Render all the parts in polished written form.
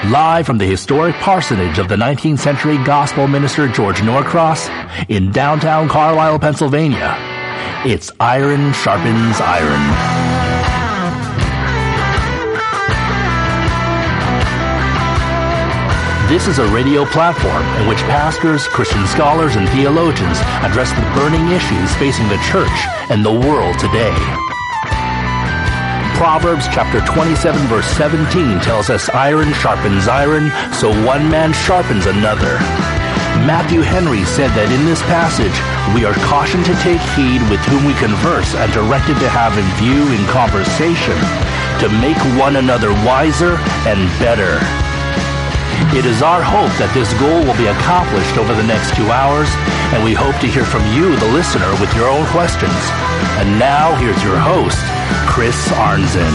Live from the historic parsonage of the 19th century gospel minister George Norcross in downtown Carlisle, Pennsylvania, it's Iron Sharpens Iron. This is a radio platform in which pastors, Christian scholars, and theologians address the burning issues facing the church and the world today. Proverbs chapter 27 verse 17 tells us iron sharpens iron, so one man sharpens another. Matthew Henry said that in this passage, we are cautioned to take heed with whom we converse and directed to have in view in conversation to make one another wiser and better. It is our hope that this goal will be accomplished over the next 2 hours, and we hope to hear from you, the listener, with your own questions. And now, here's your host, Chris Arnzen.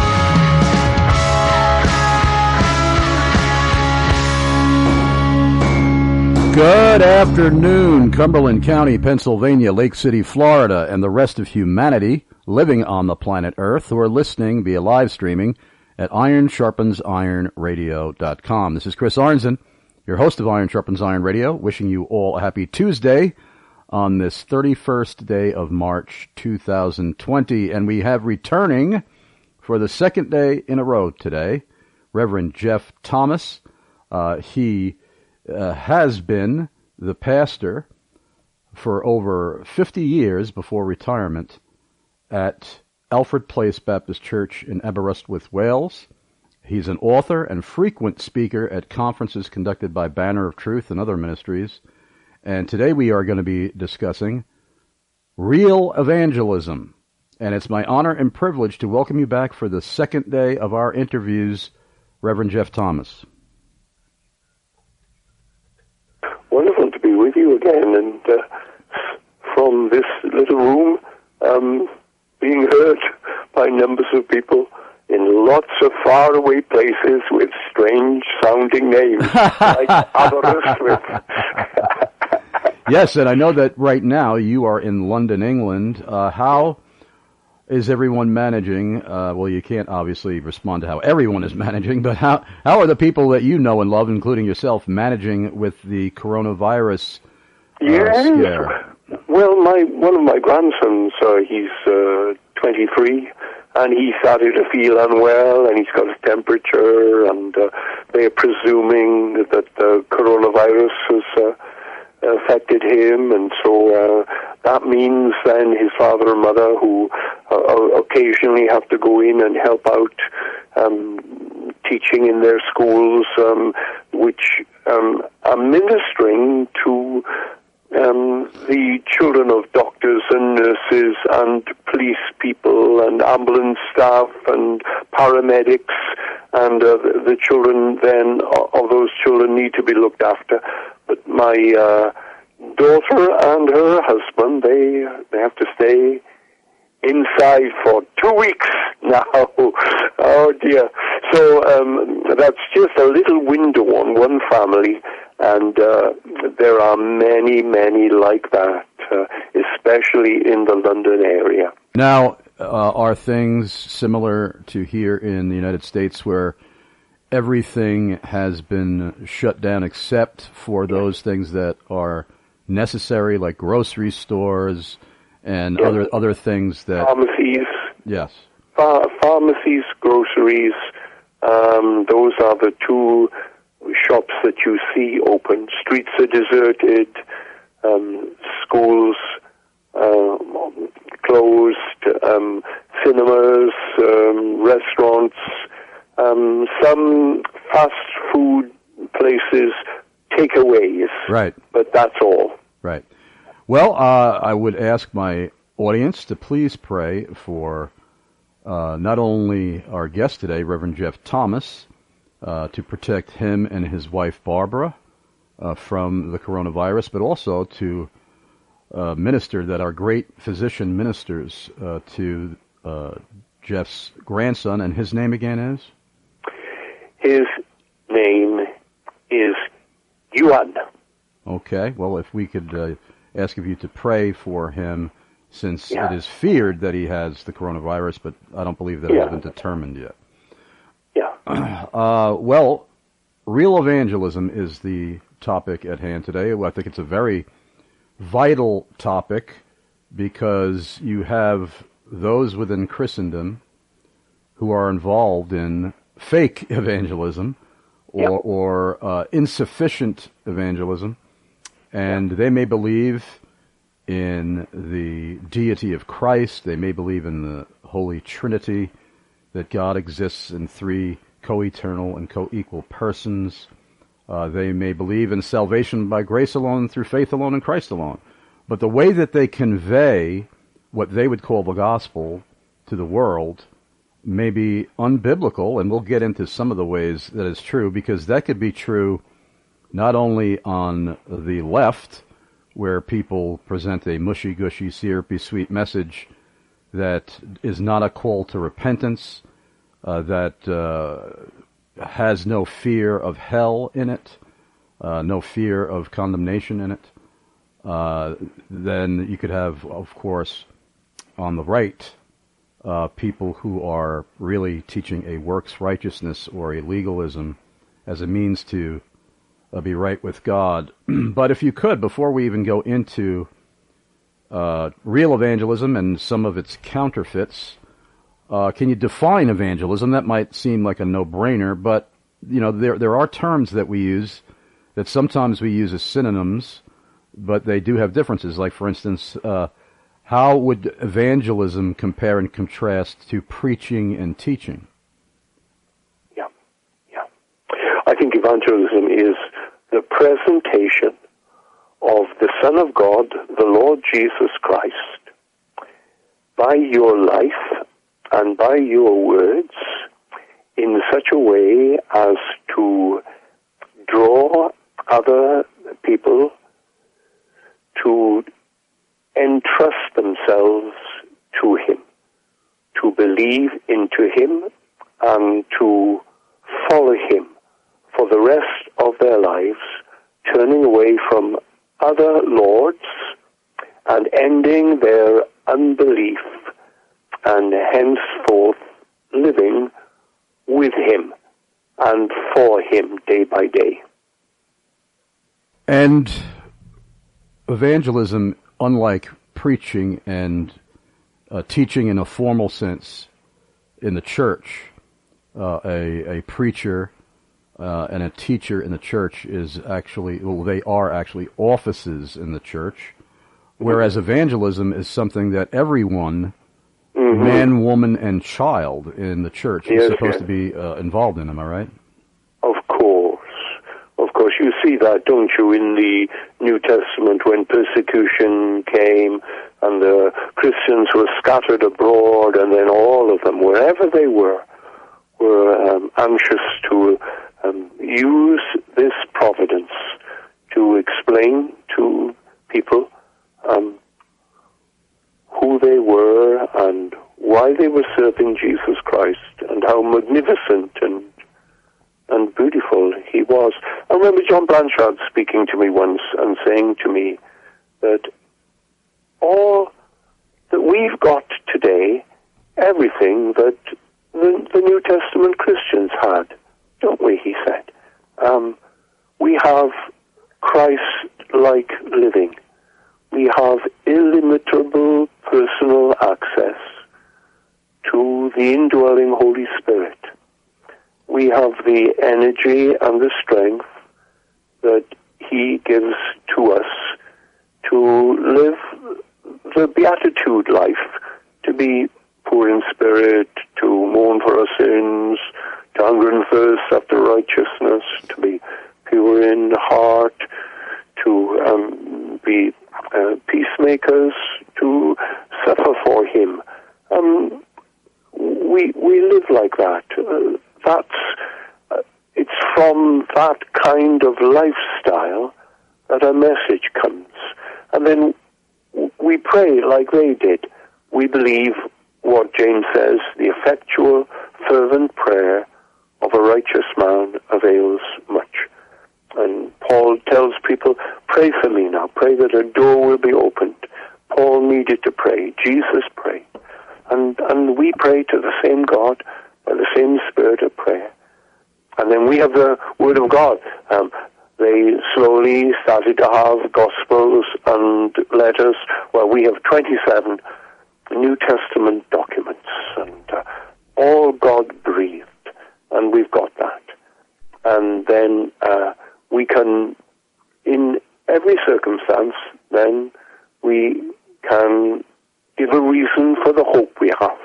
Good afternoon, Cumberland County, Pennsylvania, Lake City, Florida, and the rest of humanity living on the planet Earth who are listening via live streaming at ironsharpensironradio.com. This is Chris Arnzen, your host of Iron Sharpens Iron Radio, wishing you all a happy Tuesday on this 31st day of March 2020. And we have returning for the second day in a row today, Reverend Jeff Thomas. He has been the pastor for over 50 years before retirement at Alfred Place Baptist Church in Aberystwyth, Wales. He's an author and frequent speaker at conferences conducted by Banner of Truth and other ministries. And today we are going to be discussing real evangelism. And it's my honor and privilege to welcome you back for the second day of our interviews, Reverend Jeff Thomas. Wonderful to be with you again, and from this little room, being heard by numbers of people in lots of faraway places with strange-sounding names, like Aberystwyth. Yes, and I know that right now you are in London, England. How is everyone managing? Well, you can't obviously respond to how everyone is managing, but how are the people that you know and love, including yourself, managing with the coronavirus scare? Well, one of my grandsons, he's 23, and he started to feel unwell, and he's got a temperature, and they're presuming that the coronavirus has affected him, and so that means then his father and mother, who occasionally have to go in and help out teaching in their schools, which are ministering to the children of doctors and nurses and police people and ambulance staff and paramedics, and the children then of those children need to be looked after. But my daughter and her husband, they have to stay inside for 2 weeks now. Oh dear. So that's just a little window on one family, and there are many, many like that, especially in the London area. Now, are things similar to here in the United States where everything has been shut down except for those things that are necessary, like grocery stores and other things that... Pharmacies. Yes. Pharmacies, groceries, those are the two shops that you see open. Streets are deserted, schools closed, cinemas, restaurants, some fast food places, takeaways. Right. But that's all. Right. Well, I would ask my audience to please pray for not only our guest today, Reverend Jeff Thomas, to protect him and his wife Barbara from the coronavirus, but also to minister that our great physician ministers to Jeff's grandson, and his name again is? His name is Yuan. Okay, well, if we could ask of you to pray for him, since it is feared that he has the coronavirus, but I don't believe that has been determined yet. Yeah. Well, real evangelism is the topic at hand today. I think it's a very vital topic because you have those within Christendom who are involved in fake evangelism or insufficient evangelism, and they may believe in the deity of Christ, they may believe in the Holy Trinity, that God exists in three co-eternal and co-equal persons. They may believe in salvation by grace alone, through faith alone, in Christ alone. But the way that they convey what they would call the gospel to the world may be unbiblical, and we'll get into some of the ways that is true, because that could be true not only on the left, where people present a mushy-gushy, syrupy, sweet message that is not a call to repentance, that has no fear of hell in it, no fear of condemnation in it. Then you could have, of course, on the right, people who are really teaching a works righteousness or a legalism as a means to be right with God. But if you could, before we even go into real evangelism and some of its counterfeits, can you define evangelism? That might seem like a no-brainer, but you know there are terms that we use that sometimes we use as synonyms, but they do have differences. Like, for instance, how would evangelism compare and contrast to preaching and teaching? Yeah. I think evangelism is the presentation of the Son of God, the Lord Jesus Christ, by your life and by your words in such a way as to draw other people to entrust themselves to Him, to believe into Him, and to follow Him for the rest of their lives, turning away from other lords and ending their unbelief, and henceforth living with Him and for Him day by day. And evangelism, unlike preaching and teaching in a formal sense in the church, a preacher and a teacher in the church is actually, well, they are actually offices in the church, whereas evangelism is something that everyone, man, woman, and child in the church is supposed to be involved in. Am I right? Of course. You see that, don't you, in the New Testament when persecution came and the Christians were scattered abroad, and then all of them, wherever they were anxious to use this providence to explain to people who they were and why they were serving Jesus Christ and how magnificent and beautiful He was. I remember John Blanchard speaking to me once and saying to me that all that we've got today, everything that the New Testament Christians had, don't we, he said. We have Christ-like living. We have illimitable personal access to the indwelling Holy Spirit. We have the energy and the strength that He gives to us to live the beatitude life, to be poor in spirit, to mourn for our sins, to hunger and thirst after righteousness, to be pure in heart, to be peacemakers, to suffer for Him. We live like that. It's from that kind of lifestyle that our message comes. And then we pray like they did. We believe what James says, the effectual, fervent prayer of a righteous man avails much. And Paul tells people, pray for me now. Pray that a door will be opened. Paul needed to pray. Jesus prayed. And we pray to the same God by the same spirit of prayer. And then we have the Word of God. They slowly started to have Gospels and letters. Well, we have 27 New Testament documents, and all God-breathed, and we've got that. And then we can, in every circumstance, then we can give a reason for the hope we have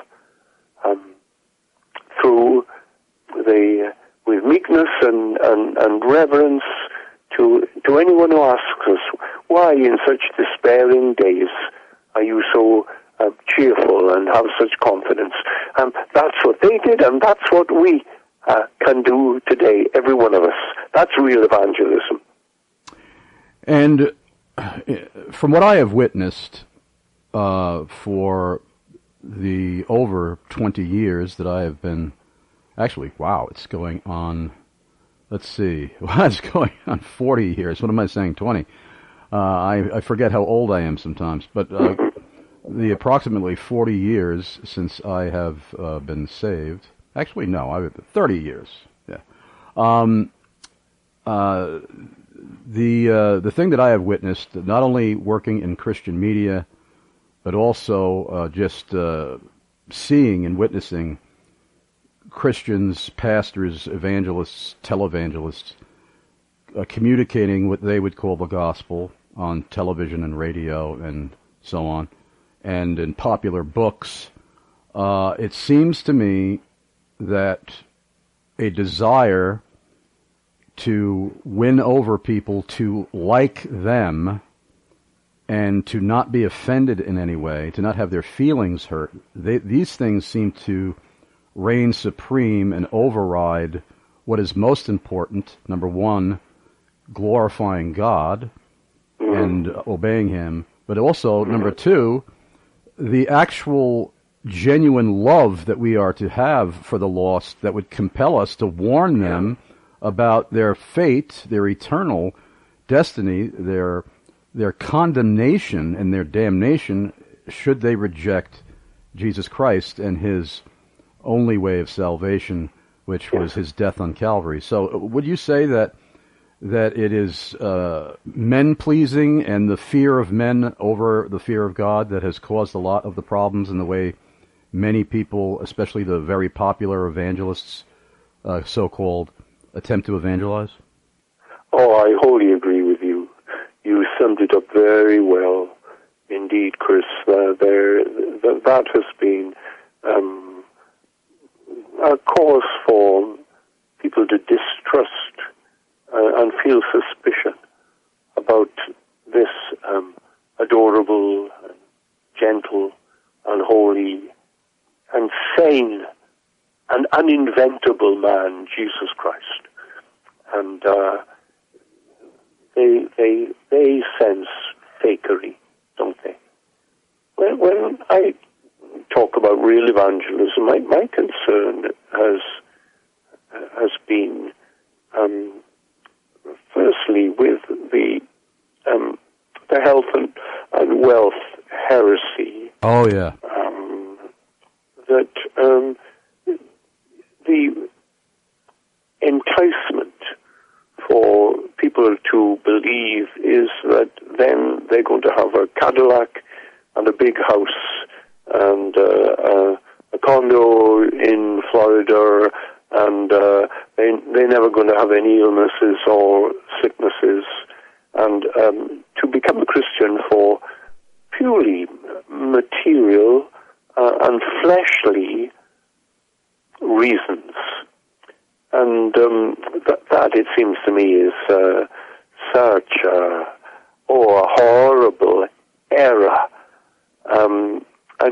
through with meekness and reverence to anyone who asks us, why in such despairing days are you so cheerful and have such confidence? That's what they did, and that's what we can do today, every one of us. That's real evangelism. And from what I have witnessed for the over 20 years that I have been, actually, wow, it's going on, let's see, it's going on 40 years. What am I saying, 20? I forget how old I am sometimes, but the approximately 40 years since I have been saved, actually, no, 30 years, yeah. The thing that I have witnessed, not only working in Christian media, but also just seeing and witnessing Christians, pastors, evangelists, televangelists, communicating what they would call the gospel on television and radio and so on, and in popular books. It seems to me that a desire to win over people to like them and to not be offended in any way, to not have their feelings hurt, these things seem to reign supreme and override what is most important. Number one, glorifying God and obeying Him, but also, number two, the actual genuine love that we are to have for the lost that would compel us to warn them about their fate, their eternal destiny, their condemnation and their damnation should they reject Jesus Christ and His only way of salvation, which was His death on Calvary. So would you say that it is men-pleasing and the fear of men over the fear of God that has caused a lot of the problems in the way many people, especially the very popular evangelists, so-called, attempt to evangelize? Oh, I wholly agree with you. You summed it up very well indeed, Chris. That has been a cause for people to distrust and feel suspicion about this adorable, gentle, and holy, and sane, and uninventable man, Jesus Christ. And they sense fakery, don't they? When I talk about real evangelism, my concern has been firstly with the health and wealth heresy. Oh yeah. That the enticement for people to believe is that then they're going to have a Cadillac and a big house and a condo in Florida, and they're never going to have any illnesses or sicknesses, and to become a Christian for purely material and fleshly reasons. And that, it seems to me, is such a horrible error. And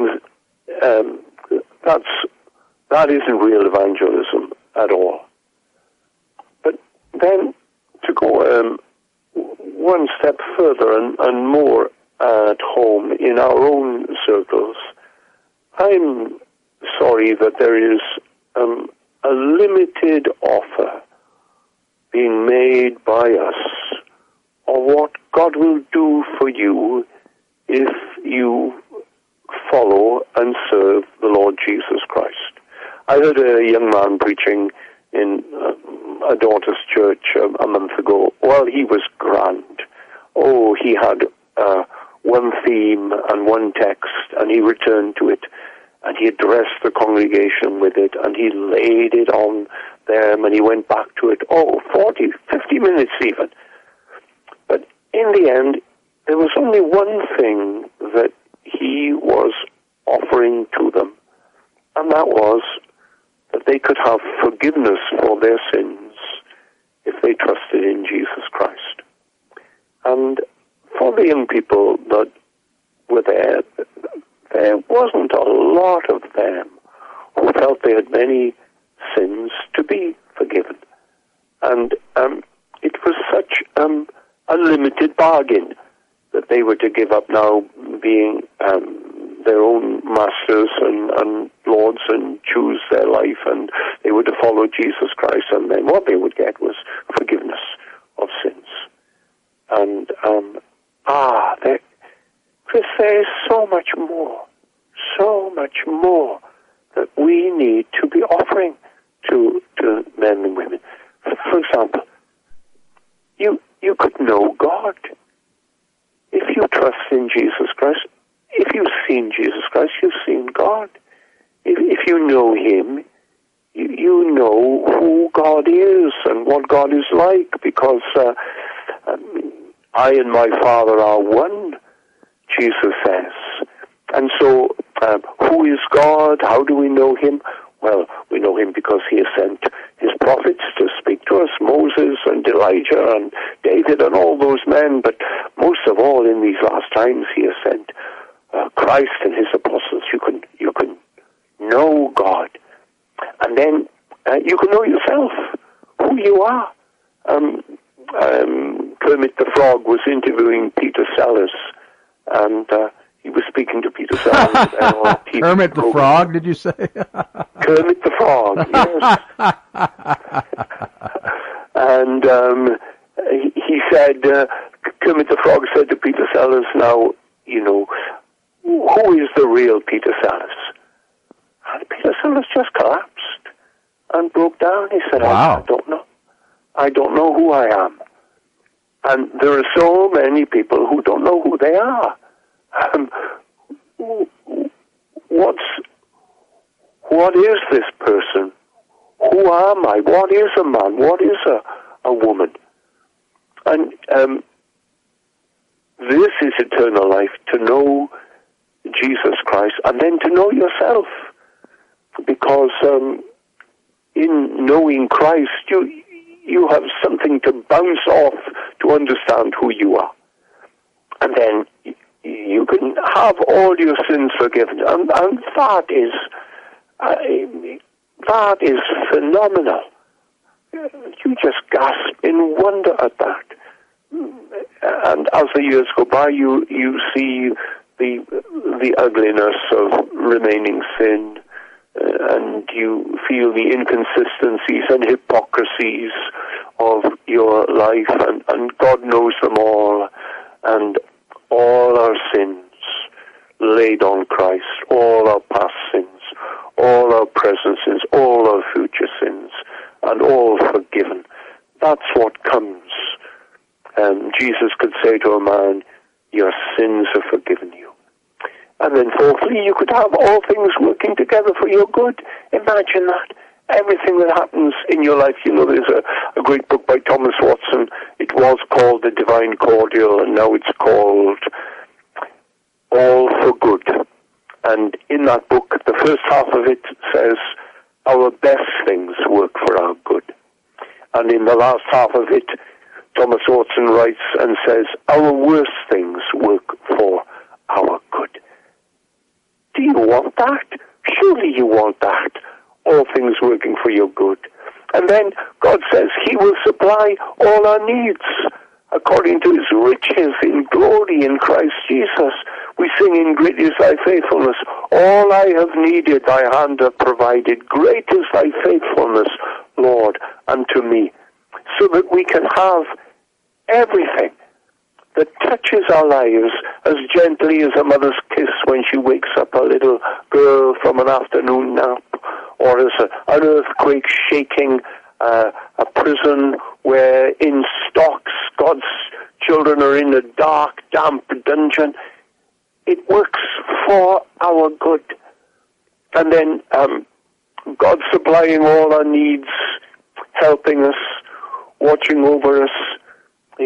that isn't real evangelism at all. But then to go one step further and more at home in our own circles, I'm sorry that there is a limited offer being made by us of what God will do for you if you follow and serve the Lord Jesus Christ. I heard a young man preaching in a daughter's church a month ago. Well, he was grand. Oh, he had one theme and one text, and he returned to it, and he addressed the congregation with it, and he laid it on them, and he went back to it, 40, 50 minutes even. But in the end, there was only one thing that he was offering to them, and that was that they could have forgiveness for their sins if they trusted in Jesus Christ. And for the young people that were there wasn't a lot of them who felt they had many sins to be forgiven. And it was such a limited bargain that they were to give up now being their own masters and lords and choose their life, and they were to follow Jesus Christ, and then what they would get was forgiveness of sins. And Chris, there is so much more that we need to be offering to men and women. For example, you could know God if you trust in Jesus Christ. If you've seen Jesus Christ, you've seen God. If you know Him, you know who God is and what God is like, because I and my Father are one, Jesus says. And so, who is God? How do we know Him? Well, we know Him because He has sent His prophets to speak to us, Moses and Elijah and David and all those men, but most of all in these last times He has sent Christ and His apostles. You can know God. And then you can know yourself, who you are. Kermit the Frog was interviewing Peter Sellers, and he was speaking to Peter Sellers. on TV Kermit the Frog, did you say? Kermit the Frog, yes. And he said, Kermit the Frog said to Peter Sellers, now, who is the real Peter Sellers? And Peter Sellers just collapsed and broke down. He said, wow. I don't know. I don't know who I am. And there are so many people who don't know who they are. What is this person? Who am I? What is a man? What is a woman? And this is eternal life, to know Jesus Christ and then to know yourself. Because in knowing Christ, you have something to bounce off to understand who you are. And then you can have all your sins forgiven. And that is phenomenal. You just gasp in wonder at that. And as the years go by, you see the ugliness of remaining sin, and you feel the inconsistencies and hypocrisies of your life, and God knows them all, and all our sins laid on Christ, all our past sins, all our present sins, all our future sins, and all forgiven. That's what comes. Jesus could say to a man, your sins are forgiven you. And then fourthly, you could have all things working together for your good. Imagine that. Everything that happens in your life. There's a great book by Thomas Watson. It was called The Divine Cordial, and now it's called All for Good. And in that book, the first half of it says, our best things work for our good. And in the last half of it, Thomas Watson writes and says, our worst things work for our good. Do you want that? Surely you want that. All things working for your good. And then God says He will supply all our needs according to His riches in glory in Christ Jesus. We sing in great is thy faithfulness. All I have needed thy hand hath provided. Great is thy faithfulness, Lord, unto me. So that we can have everything that touches our lives as gently as a mother's kiss when she wakes up a little girl from an afternoon nap, or as an earthquake shaking a prison where in stocks God's children are in a dark, damp dungeon. It works for our good. And then God supplying all our needs, helping us, watching over us,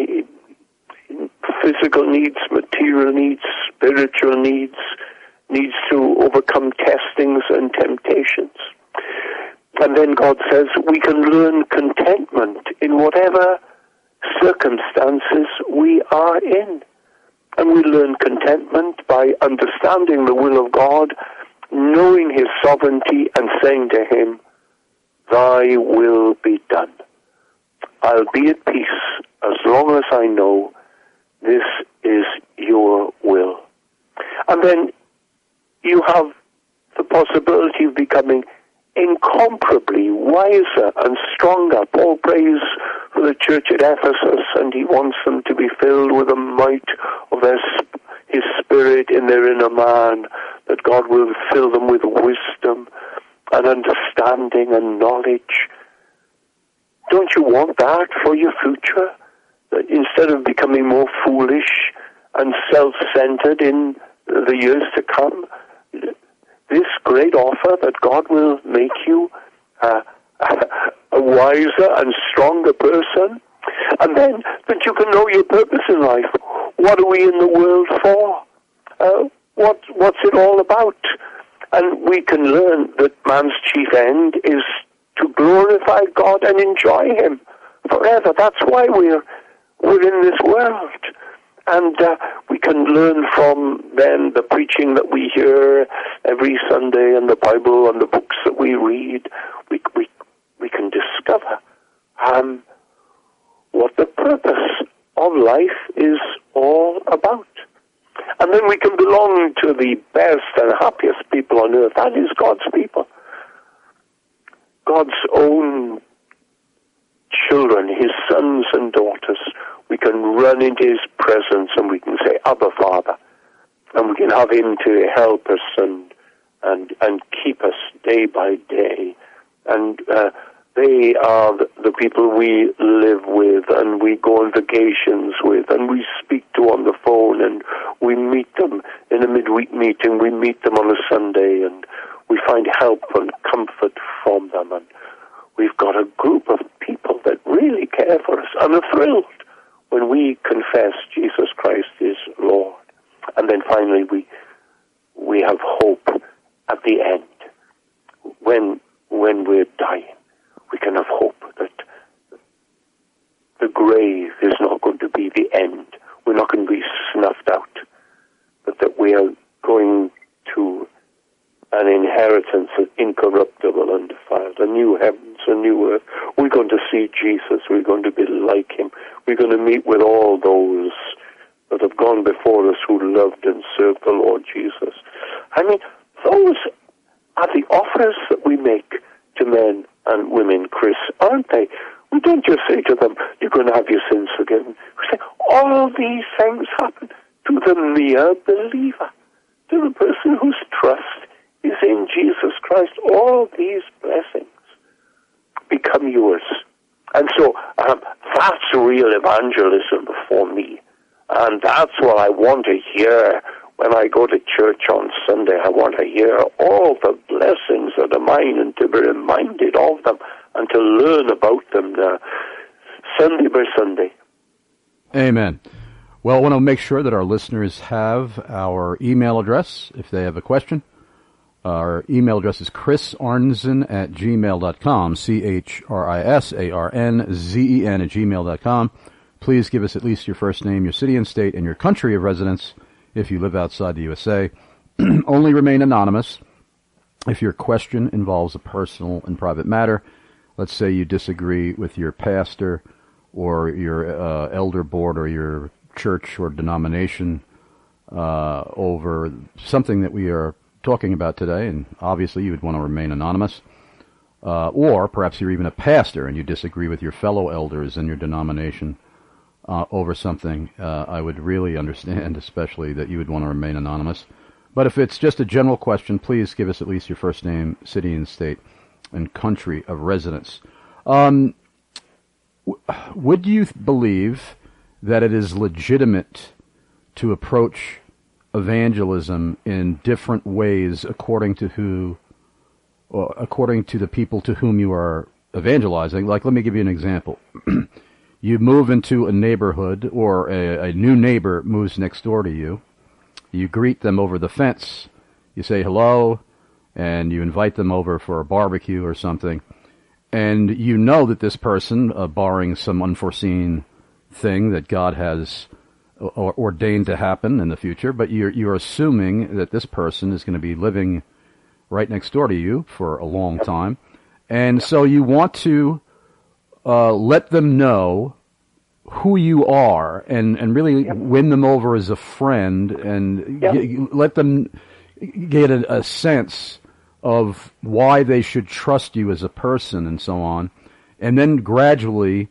physical needs, material needs, spiritual needs to overcome testings and temptations. And then God says we can learn contentment in whatever circumstances we are in. And we learn contentment by understanding the will of God, knowing His sovereignty, and saying to Him, Thy will be done. I'll be at peace as long as I know this is your will. And then you have the possibility of becoming incomparably wiser and stronger. Paul prays for the church at Ephesus, and he wants them to be filled with the might of His Spirit in their inner man, that God will fill them with wisdom and understanding and knowledge. Don't you want that for your future? That instead of becoming more foolish and self-centered in the years to come, this great offer that God will make you a wiser and stronger person, and then that you can know your purpose in life. What are we in the world for? What's it all about? And we can learn that man's chief end is to glorify God and enjoy Him forever. That's why we're in this world. And we can learn from then the preaching that we hear every Sunday and the Bible and the books that we read. We can discover what the purpose of life is all about. And then we can belong to the best and happiest people on earth. That is God's people. God's own children, His sons and daughters. We can run into His presence and we can say, Abba, Father. And we can have Him to help us and keep us day by day. And they are the people we live with and we go on vacations with and we speak to on the phone, and we meet them in a midweek meeting. We meet them on a Sunday and we find help and comfort from them. And we've got a group of people that really care for us and are thrilled when we confess Jesus Christ is Lord. And then finally we have hope at the end. When we're dying, we can have hope that the grave is not going to be the end. We're not going to be snuffed out, but that we are going to an inheritance that's incorruptible and defiled, a new heavens, a new earth. We're going to see Jesus. We're going to be like Him. We're going to meet with all those that have gone before us who loved and served the Lord Jesus. I mean, those are the offers that we make to men and women, Chris, aren't they? We don't just say to them, you're going to have your sins forgiven. We say, all these things happen to the mere believer, to the person whose trust is in Jesus Christ. All these blessings become yours. And so that's real evangelism for me. And that's what I want to hear when I go to church on Sunday. I want to hear all the blessings that are mine and to be reminded of them and to learn about them Sunday by Sunday. Amen. Well, I want to make sure that our listeners have our email address if they have a question. Our email address is chrisarnzen@gmail.com, CHRISARNZEN@gmail.com. Please give us at least your first name, your city and state, and your country of residence if you live outside the USA. Only remain anonymous if your question involves a personal and private matter. Let's say you disagree with your pastor or your elder board or your church or denomination over something that we are talking about today, and obviously you would want to remain anonymous. Or perhaps you're even a pastor and you disagree with your fellow elders in your denomination over something. I would really understand, especially, that you would want to remain anonymous. But if it's just a general question, please give us at least your first name, city and state, and country of residence. Would you believe that it is legitimate to approach evangelism in different ways according to the people to whom you are evangelizing? Like, let me give you an example. You move into a neighborhood, or a new neighbor moves next door to you. You greet them over the fence. You say hello, and you invite them over for a barbecue or something. And you know that this person, barring some unforeseen thing that God has ordained to happen in the future, but you're assuming that this person is going to be living right next door to you for a long time. And so you want to let them know who you are and really win them over as a friend and let them get a sense of why they should trust you as a person and so on, and then gradually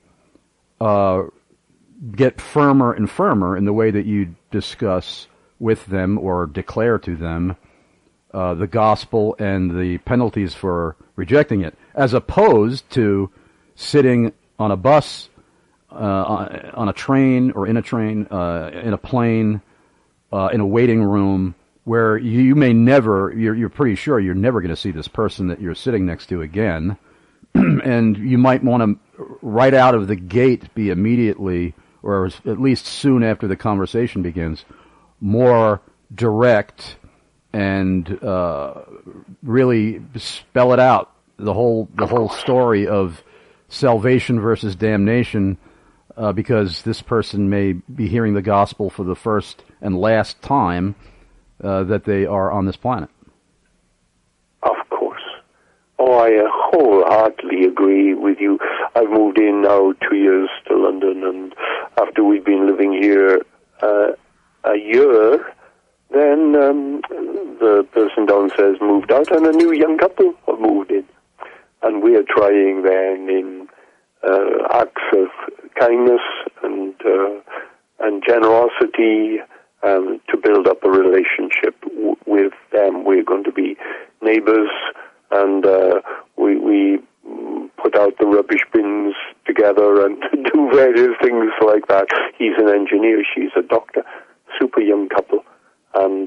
get firmer and firmer in the way that you discuss with them or declare to them the gospel and the penalties for rejecting it, as opposed to sitting on a bus, on a train, or in a train, in a plane, in a waiting room, where you may never, you're pretty sure you're never going to see this person that you're sitting next to again, and you might want to, right out of the gate, be immediately, or at least soon after the conversation begins, more direct and really spell it out, the whole story of salvation versus damnation, because this person may be hearing the gospel for the first and last time that they are on this planet. Of course. Oh, I wholeheartedly agree with you. I've moved in now 2 years to London, and after we've been living here a year, then the person downstairs moved out, and a new young couple have moved in. And we are trying then in acts of kindness and generosity to build up a relationship with them. We're going to be neighbors, and we put out the rubbish bins together and do various things like that. He's an engineer, she's a doctor, super young couple. And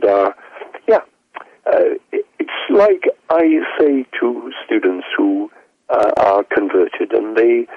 it's like I say to students who are converted, and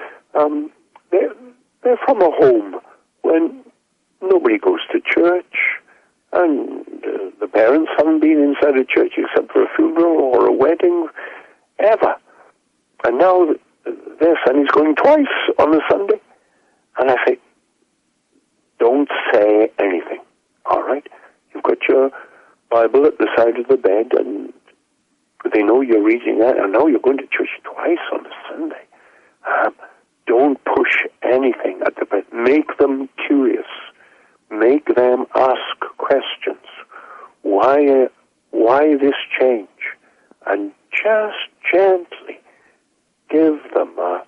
they're from a home when nobody goes to church, and the parents haven't been inside a church except for a funeral or a wedding, ever. And now their son is going twice on a Sunday. And I say, don't say anything, all right? You've got your Bible at the side of the bed, and they know you're reading that, and now you're going to church twice on a Sunday. Don't push anything at the bed. Make them curious. Make them ask questions. Why this change? And just gently give them a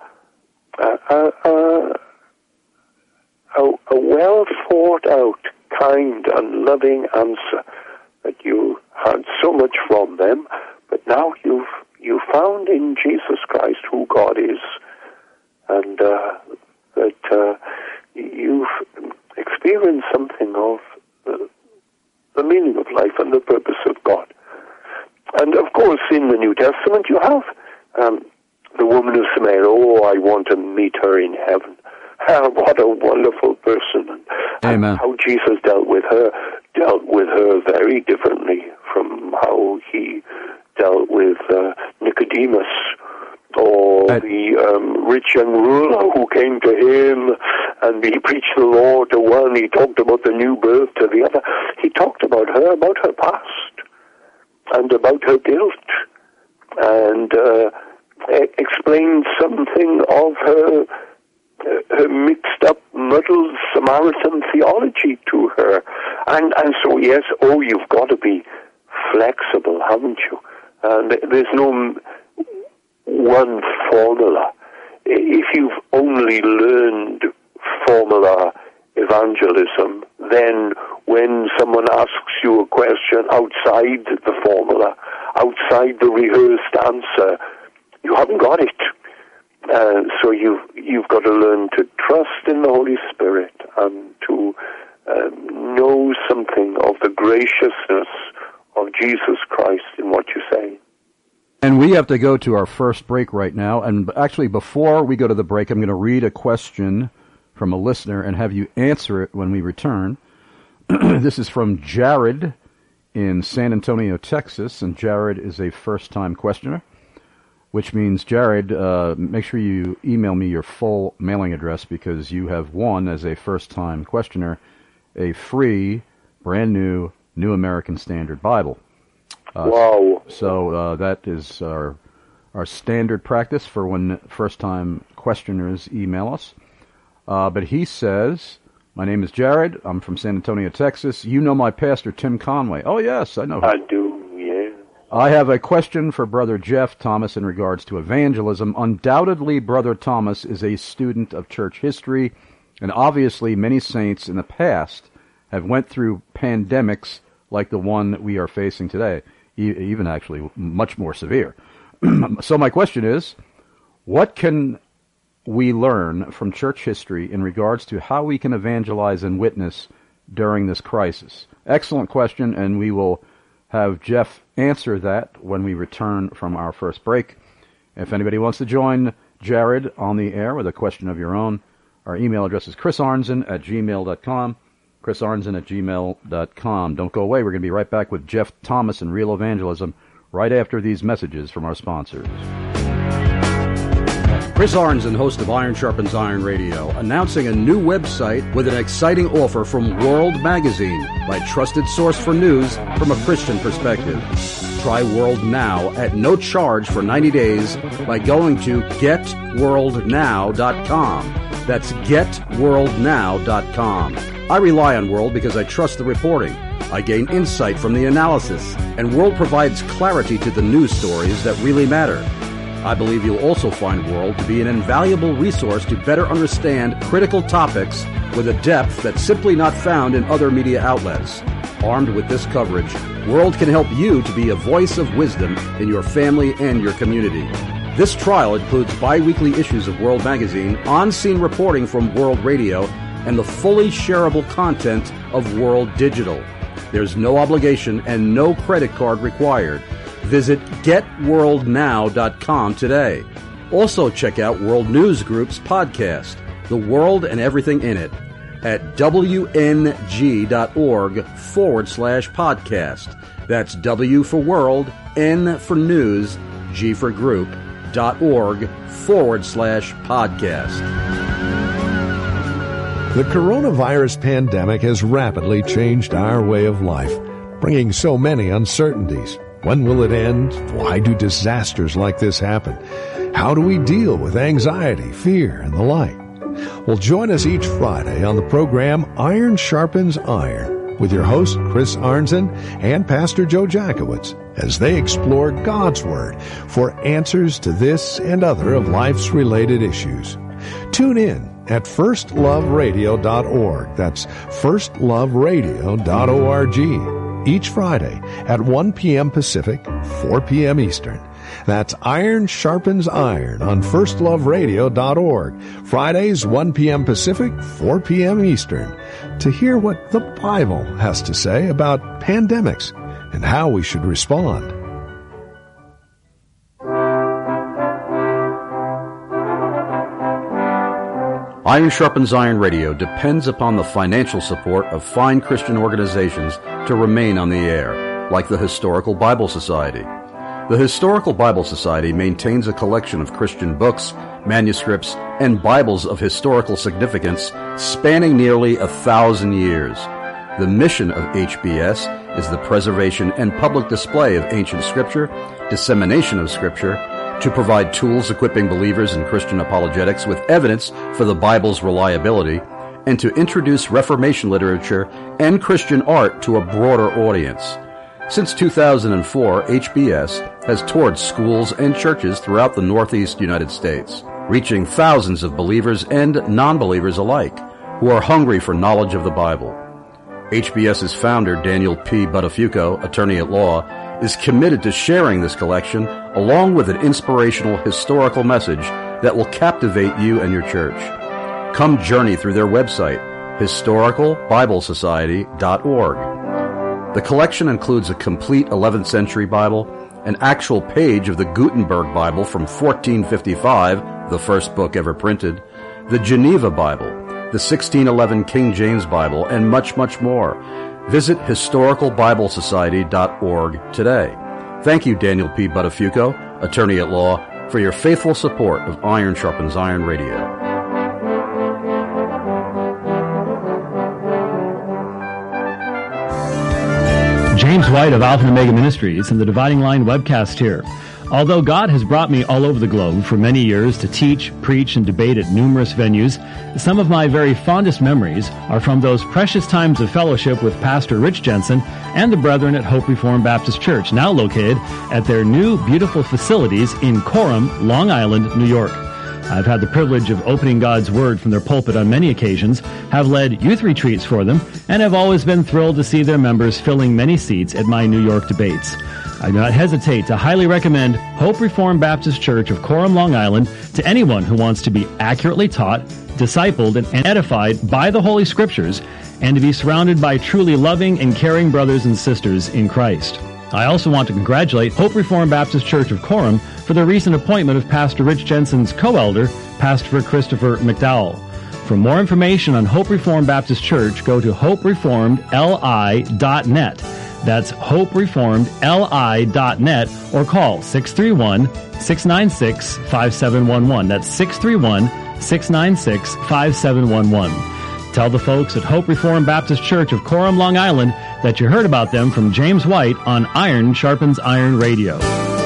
well thought out, kind and loving answer that you had so much from them, but now you've found in Jesus Christ who God is, and that you've experienced something of the meaning of life and the purpose of God. And of course, in the New Testament, you have the woman of Samaria. Oh, I want to meet her in heaven. What a wonderful person. Amen. And how Jesus dealt with her very differently from how he dealt with Nicodemus, or the rich young ruler who came to him, and he preached the law to one, he talked about the new birth to the other. He talked about her past, and about her guilt, and explained something of her mixed up, muddled Samaritan theology to her. And so, yes, you've got to be flexible, haven't you? And there's no one formula. If you've only learned formula evangelism, then when someone asks you a question outside the formula, outside the rehearsed answer, you haven't got it. So you've got to learn to trust in the Holy Spirit and to know something of the graciousness of Jesus Christ in what you say. And we have to go to our first break right now. And actually, before we go to the break, I'm going to read a question from a listener and have you answer it when we return. This is from Jared in San Antonio, Texas. And Jared is a first-time questioner, which means, Jared, make sure you email me your full mailing address because you have won, as a first-time questioner, a free, brand-new New American Standard Bible. Wow. So that is our standard practice for when first-time questioners email us. But he says, my name is Jared. I'm from San Antonio, Texas. You know my pastor, Tim Conway. Oh, yes, I know him. I do, yeah. I have a question for Brother Jeff Thomas in regards to evangelism. Undoubtedly, Brother Thomas is a student of church history, and obviously many saints in the past have went through pandemics like the one we are facing today, even actually much more severe. So my question is, what can we learn from church history in regards to how we can evangelize and witness during this crisis? Excellent question, and we will have Jeff answer that when we return from our first break. If anybody wants to join Jared on the air with a question of your own, our email address is chrisarnzen@gmail.com. chrisarnzen@gmail.com. Don't go away. We're going to be right back with Jeff Thomas and Real Evangelism right after these messages from our sponsors. Chris Arnzen, host of Iron Sharpens Iron Radio, announcing a new website with an exciting offer from World Magazine, my trusted source for news from a Christian perspective. Try World Now at no charge for 90 days by going to getworldnow.com. That's getworldnow.com. I rely on World because I trust the reporting. I gain insight from the analysis, and World provides clarity to the news stories that really matter. I believe you'll also find World to be an invaluable resource to better understand critical topics with a depth that's simply not found in other media outlets. Armed with this coverage, World can help you to be a voice of wisdom in your family and your community. This trial includes bi-weekly issues of World Magazine, on-scene reporting from World Radio, and the fully shareable content of World Digital. There's no obligation and no credit card required. Visit getworldnow.com today. Also check out World News Group's podcast, The World and Everything in It, at wng.org/podcast. That's W for World, N for News, G for Group.org/podcast. The coronavirus pandemic has rapidly changed our way of life, bringing so many uncertainties. When will it end? Why do disasters like this happen? How do we deal with anxiety, fear, and the like? Well, join us each Friday on the program Iron Sharpens Iron with your host, Chris Arnzen, and Pastor Joe Jackowitz, as they explore God's Word for answers to this and other of life's related issues. Tune in at firstloveradio.org. That's firstloveradio.org. Each Friday at 1 p.m. Pacific, 4 p.m. Eastern. That's Iron Sharpens Iron on firstloveradio.org. Fridays, 1 p.m. Pacific, 4 p.m. Eastern. To hear what the Bible has to say about pandemics and how we should respond. Iron Sharpens Iron Radio depends upon the financial support of fine Christian organizations to remain on the air, like the Historical Bible Society. The Historical Bible Society maintains a collection of Christian books, manuscripts, and Bibles of historical significance spanning nearly 1,000 years. The mission of HBS is the preservation and public display of ancient Scripture, dissemination of Scripture, to provide tools equipping believers in Christian apologetics with evidence for the Bible's reliability, and to introduce Reformation literature and Christian art to a broader audience. Since 2004, HBS has toured schools and churches throughout the Northeast United States, reaching thousands of believers and non-believers alike who are hungry for knowledge of the Bible. HBS's founder, Daniel P. Buttafuoco, attorney at law, is committed to sharing this collection along with an inspirational historical message that will captivate you and your church. Come journey through their website, historicalbiblesociety.org. The collection includes a complete 11th century Bible, an actual page of the Gutenberg Bible from 1455, the first book ever printed, the Geneva Bible, the 1611 King James Bible, and much, much more. Visit historicalbiblesociety.org today. Thank you, Daniel P. Buttafuoco, attorney at law, for your faithful support of Iron Sharpens Iron Radio. James White of Alpha and Omega Ministries and the Dividing Line webcast here. Although God has brought me all over the globe for many years to teach, preach, and debate at numerous venues, some of my very fondest memories are from those precious times of fellowship with Pastor Rich Jensen and the brethren at Hope Reformed Baptist Church, now located at their new beautiful facilities in Coram, Long Island, New York. I've had the privilege of opening God's Word from their pulpit on many occasions, have led youth retreats for them, and have always been thrilled to see their members filling many seats at my New York debates. I do not hesitate to highly recommend Hope Reformed Baptist Church of Coram, Long Island to anyone who wants to be accurately taught, discipled, and edified by the Holy Scriptures, and to be surrounded by truly loving and caring brothers and sisters in Christ. I also want to congratulate Hope Reformed Baptist Church of Coram for the recent appointment of Pastor Rich Jensen's co-elder, Pastor Christopher McDowell. For more information on Hope Reformed Baptist Church, go to hopereformedli.net. That's hopereformedli.net, or call 631-696-5711. That's 631-696-5711. Tell the folks at Hope Reformed Baptist Church of Coram, Long Island, that you heard about them from James White on Iron Sharpens Iron Radio.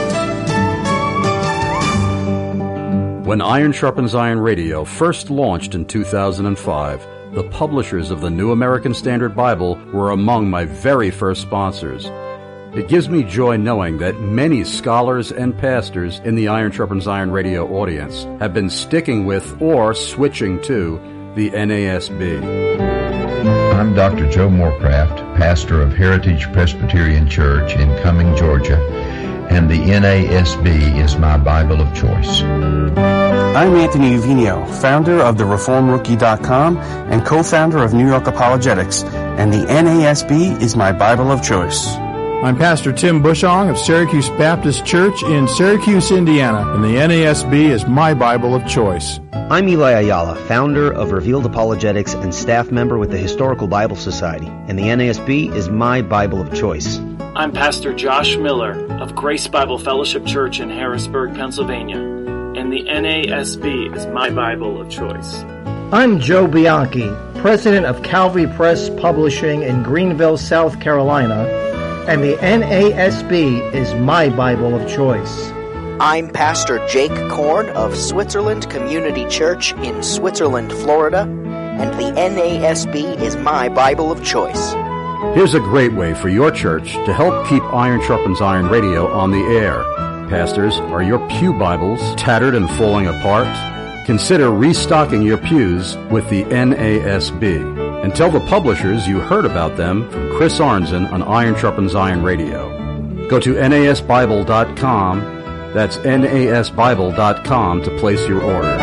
When Iron Sharpens Iron Radio first launched in 2005, the publishers of the New American Standard Bible were among my very first sponsors. It gives me joy knowing that many scholars and pastors in the Iron Sharpens Iron Radio audience have been sticking with or switching to the NASB. I'm Dr. Joe Morecraft, pastor of Heritage Presbyterian Church in Cumming, Georgia, and the NASB is my Bible of choice. I'm Anthony Uvino, founder of TheReformRookie.com and co-founder of New York Apologetics, and the NASB is my Bible of choice. I'm Pastor Tim Bushong of Syracuse Baptist Church in Syracuse, Indiana, and the NASB is my Bible of choice. I'm Eli Ayala, founder of Revealed Apologetics and staff member with the Historical Bible Society, and the NASB is my Bible of choice. I'm Pastor Josh Miller of Grace Bible Fellowship Church in Harrisburg, Pennsylvania, and the NASB is my Bible of choice. I'm Joe Bianchi, president of Calvary Press Publishing in Greenville, South Carolina, and the NASB is my Bible of choice. I'm Pastor Jake Korn of Switzerland Community Church in Switzerland, Florida, and the NASB is my Bible of choice. Here's a great way for your church to help keep Iron Sharpens Iron Radio on the air. Pastors, are your pew Bibles tattered and falling apart? Consider restocking your pews with the NASB. And tell the publishers you heard about them from Chris Arnzen on Iron Sharpens Iron Radio. Go to nasbible.com, that's nasbible.com, to place your order.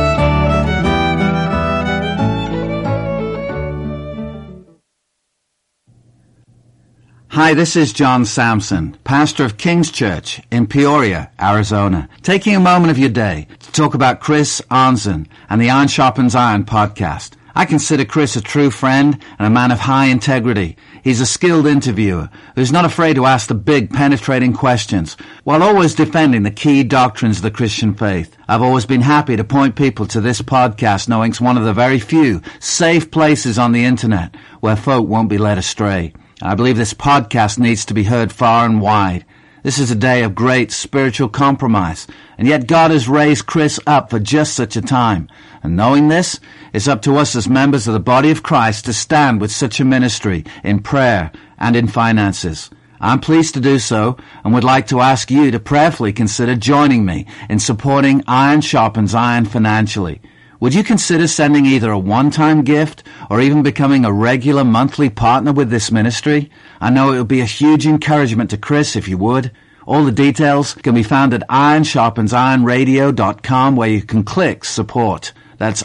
Hi, this is John Sampson, pastor of King's Church in Peoria, Arizona, taking a moment of your day to talk about Chris Arnzen and the Iron Sharpens Iron podcast. I consider Chris a true friend and a man of high integrity. He's a skilled interviewer who's not afraid to ask the big, penetrating questions while always defending the key doctrines of the Christian faith. I've always been happy to point people to this podcast, knowing it's one of the very few safe places on the internet where folk won't be led astray. I believe this podcast needs to be heard far and wide. This is a day of great spiritual compromise, and yet God has raised Chris up for just such a time. And knowing this, it's up to us as members of the body of Christ to stand with such a ministry in prayer and in finances. I'm pleased to do so and would like to ask you to prayerfully consider joining me in supporting Iron Sharpens Iron financially. Would you consider sending either a one-time gift or even becoming a regular monthly partner with this ministry? I know it would be a huge encouragement to Chris if you would. All the details can be found at ironsharpensironradio.com, where you can click support. That's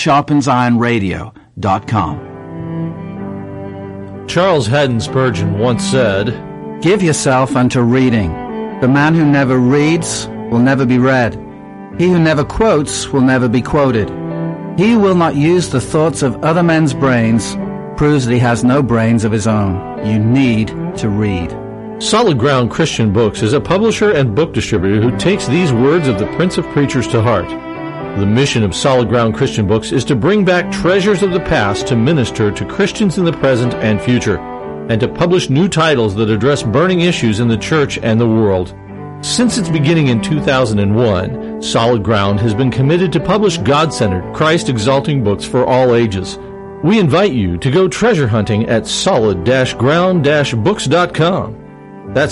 ironsharpensironradio.com. Charles Haddon Spurgeon once said, "Give yourself unto reading. The man who never reads will never be read. He who never quotes will never be quoted. He who will not use the thoughts of other men's brains proves that he has no brains of his own. You need to read." Solid Ground Christian Books is a publisher and book distributor who takes these words of the Prince of Preachers to heart. The mission of Solid Ground Christian Books is to bring back treasures of the past to minister to Christians in the present and future, and to publish new titles that address burning issues in the church and the world. Since its beginning in 2001, Solid Ground has been committed to publish God-centered, Christ-exalting books for all ages. We invite you to go treasure hunting at solid-ground-books.com. That's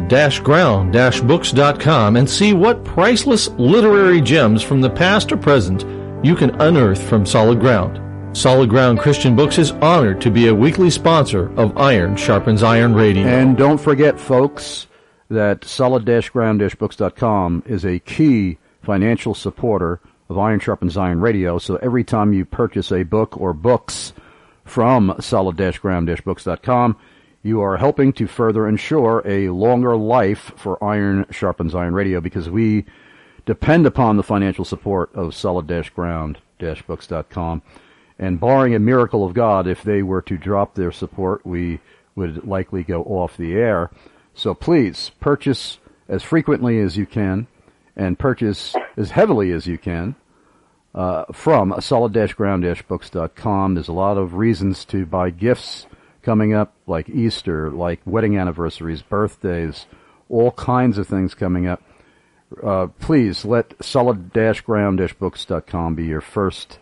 solid-ground-books.com, and see what priceless literary gems from the past or present you can unearth from Solid Ground. Solid Ground Christian Books is honored to be a weekly sponsor of Iron Sharpens Iron Radio. And don't forget, folks, that solid-ground-books.com is a key financial supporter of Iron Sharpens Iron Radio. So every time you purchase a book or books from solid-ground-books.com, you are helping to further ensure a longer life for Iron Sharpens Iron Radio, because we depend upon the financial support of solid-ground-books.com. And barring a miracle of God, if they were to drop their support, we would likely go off the air. So please, purchase as frequently as you can, and purchase as heavily as you can from solid-ground-books.com. There's a lot of reasons to buy gifts coming up, like Easter, like wedding anniversaries, birthdays, all kinds of things coming up. Please let solid-ground-books.com be your first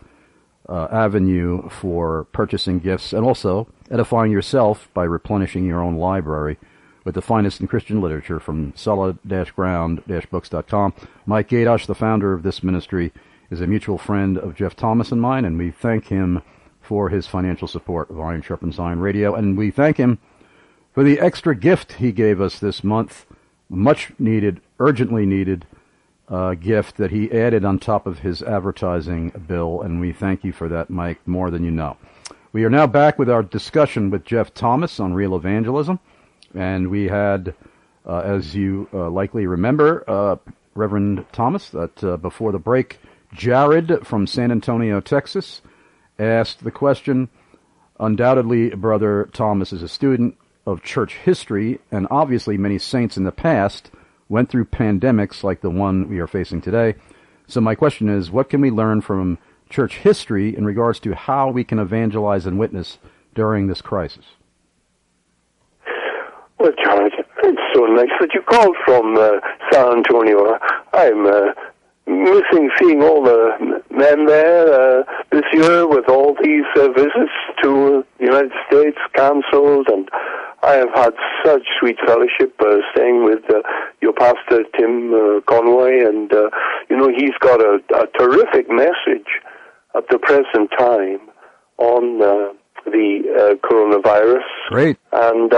avenue for purchasing gifts, and also edifying yourself by replenishing your own library with the finest in Christian literature from solid-ground-books.com. Mike Gaydosh, the founder of this ministry, is a mutual friend of Jeff Thomas and mine, and we thank him for his financial support of Iron Sharpens Iron Radio, and we thank him for the extra gift he gave us this month, much needed, urgently needed gift that he added on top of his advertising bill, and we thank you for that, Mike, more than you know. We are now back with our discussion with Jeff Thomas on real evangelism, and we had, as you likely remember, Reverend Thomas, that before the break, Jared from San Antonio, Texas, asked the question. Undoubtedly, Brother Thomas is a student of church history, and obviously many saints in the past went through pandemics like the one we are facing today. So my question is, what can we learn from church history in regards to how we can evangelize and witness during this crisis? Well, George, it's so nice that you called from San Antonio. I'm missing seeing all the men there this year with all these visits to the United States cancelled, and I have had such sweet fellowship staying with your pastor, Tim Conway, and, he's got a terrific message at the present time on the coronavirus. Great. And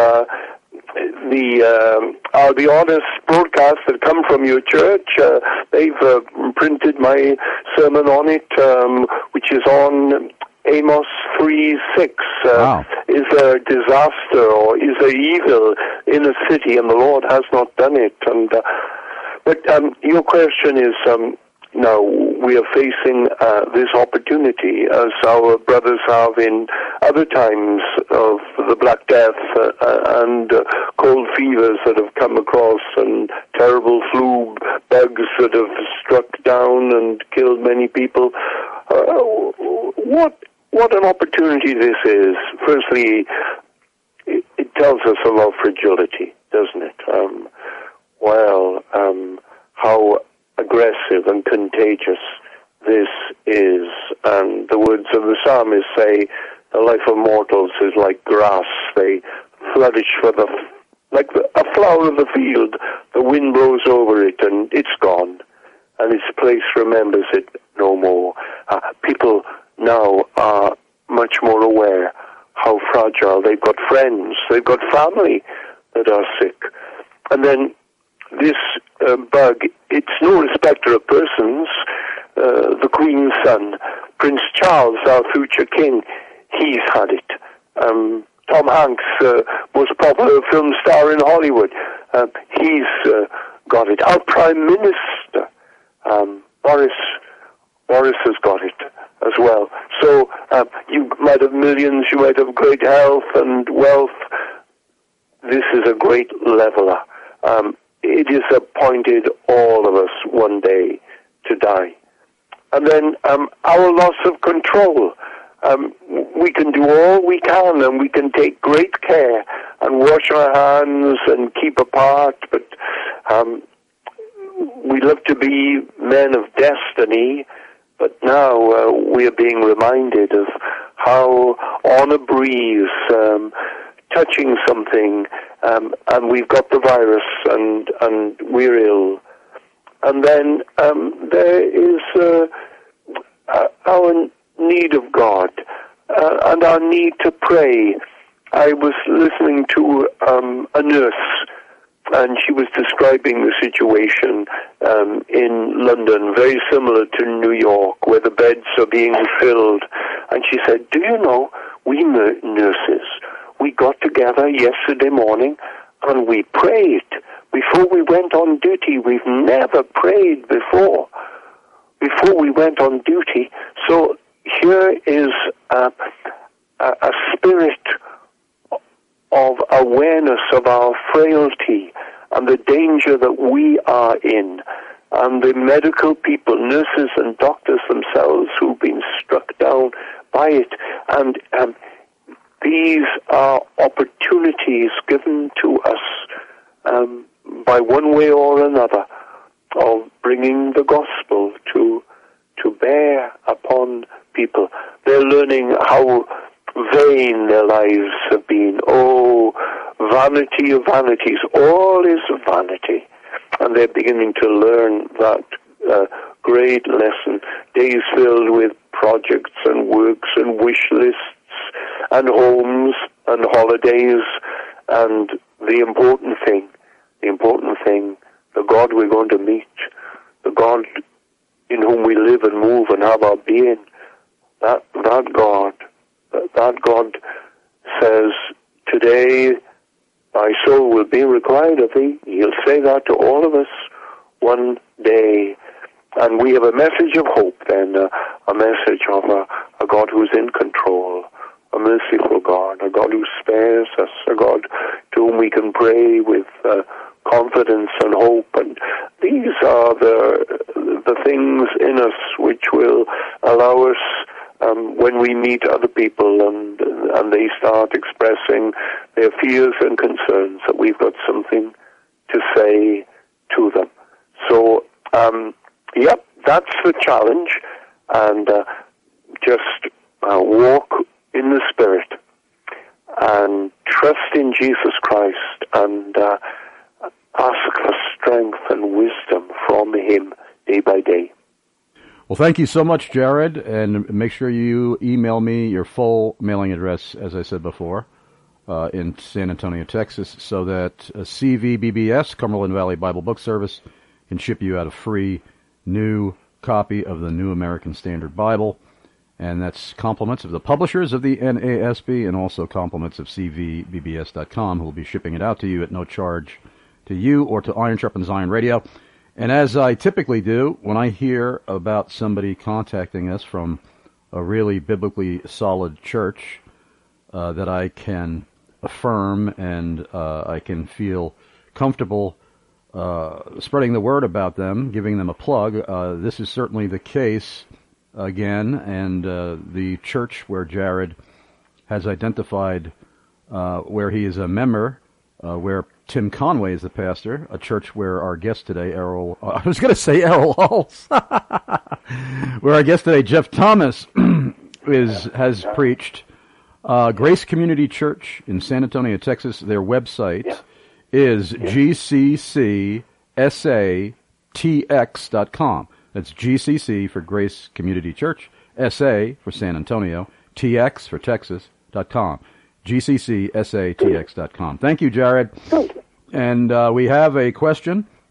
I'll be honest, broadcasts that come from your church, they've printed my sermon on it, which is on Amos 3:6. Wow. Is there disaster or is there evil in a city, and the Lord has not done it? And but your question is, now we are facing this opportunity, as our brothers have in other times of the Black Death and cold fevers that have come across, and terrible flu bugs that have struck down and killed many people. What an opportunity this is. Firstly, it tells us of our fragility, doesn't it? How aggressive and contagious this is. And the words of the psalmist say, the life of mortals is like grass. They flourish like a flower of the field. The wind blows over it and it's gone, and its place remembers it no more. People now are much more aware how fragile. They've got friends, they've got family that are sick. And then this bug, it's no respecter of persons. The Queen's son, Prince Charles, our future king, he's had it. Tom Hanks, most popular film star in Hollywood, he's got it. Our Prime Minister, Boris has got it as well. So you might have millions, you might have great health and wealth. This is a great leveler. It is appointed all of us one day to die. And then our loss of control. We can do all we can, and we can take great care and wash our hands and keep apart, but we love to be men of destiny. But now we are being reminded of how on a breeze, touching something, and we've got the virus, and we're ill. And then there is our need of God and our need to pray. I was listening to a nurse, and she was describing the situation in London, very similar to New York, where the beds are being filled. And she said, do you know, we nurses, we got together yesterday morning and we prayed before we went on duty. We've never prayed before we went on duty. So here is a spirit of awareness of our frailty and the danger that we are in, and the medical people, nurses and doctors themselves, who've been struck down by it. And these are opportunities given to us by one way or another of bringing the gospel to bear upon people. They're learning how vain their lives have been. Oh, vanity of vanities. All is vanity. And they're beginning to learn that great lesson. Days filled with projects and works and wish lists and homes and holidays, and the important thing, the God we're going to meet, the God in whom we live and move and have our being, that God says, today thy soul will be required of thee. He'll say that to all of us one day. And we have a message of hope then, a message of a God who's in control, a merciful God, a God who spares us, a God to whom we can pray with confidence and hope. And these are the things in us which will allow us, when we meet other people and they start expressing their fears and concerns, that we've got something to say to them. So, yep, that's the challenge, and just walk in the Spirit and trust in Jesus Christ and ask for strength and wisdom from Him day by day. Well, thank you so much, Jared, and make sure you email me your full mailing address, as I said before, in San Antonio, Texas, so that CVBBS, Cumberland Valley Bible Book Service, can ship you out a free new copy of the New American Standard Bible, and that's compliments of the publishers of the NASB and also compliments of CVBBS.com, who will be shipping it out to you at no charge to you or to Iron Sharpens Iron Radio. And as I typically do, when I hear about somebody contacting us from a really biblically solid church that I can affirm and I can feel comfortable spreading the word about them, giving them a plug, this is certainly the case again. And the church where Jared has identified where he is a member, where Tim Conway is the pastor, a church where our guest today, Errol Hulse, where our guest today, Jeff Thomas, has preached. Grace Community Church in San Antonio, Texas. Their website is gccsatx.com. That's GCC for Grace Community Church, SA for San Antonio, TX for Texas.com. GCCSATX.com. Thank you, Jared. And we have a question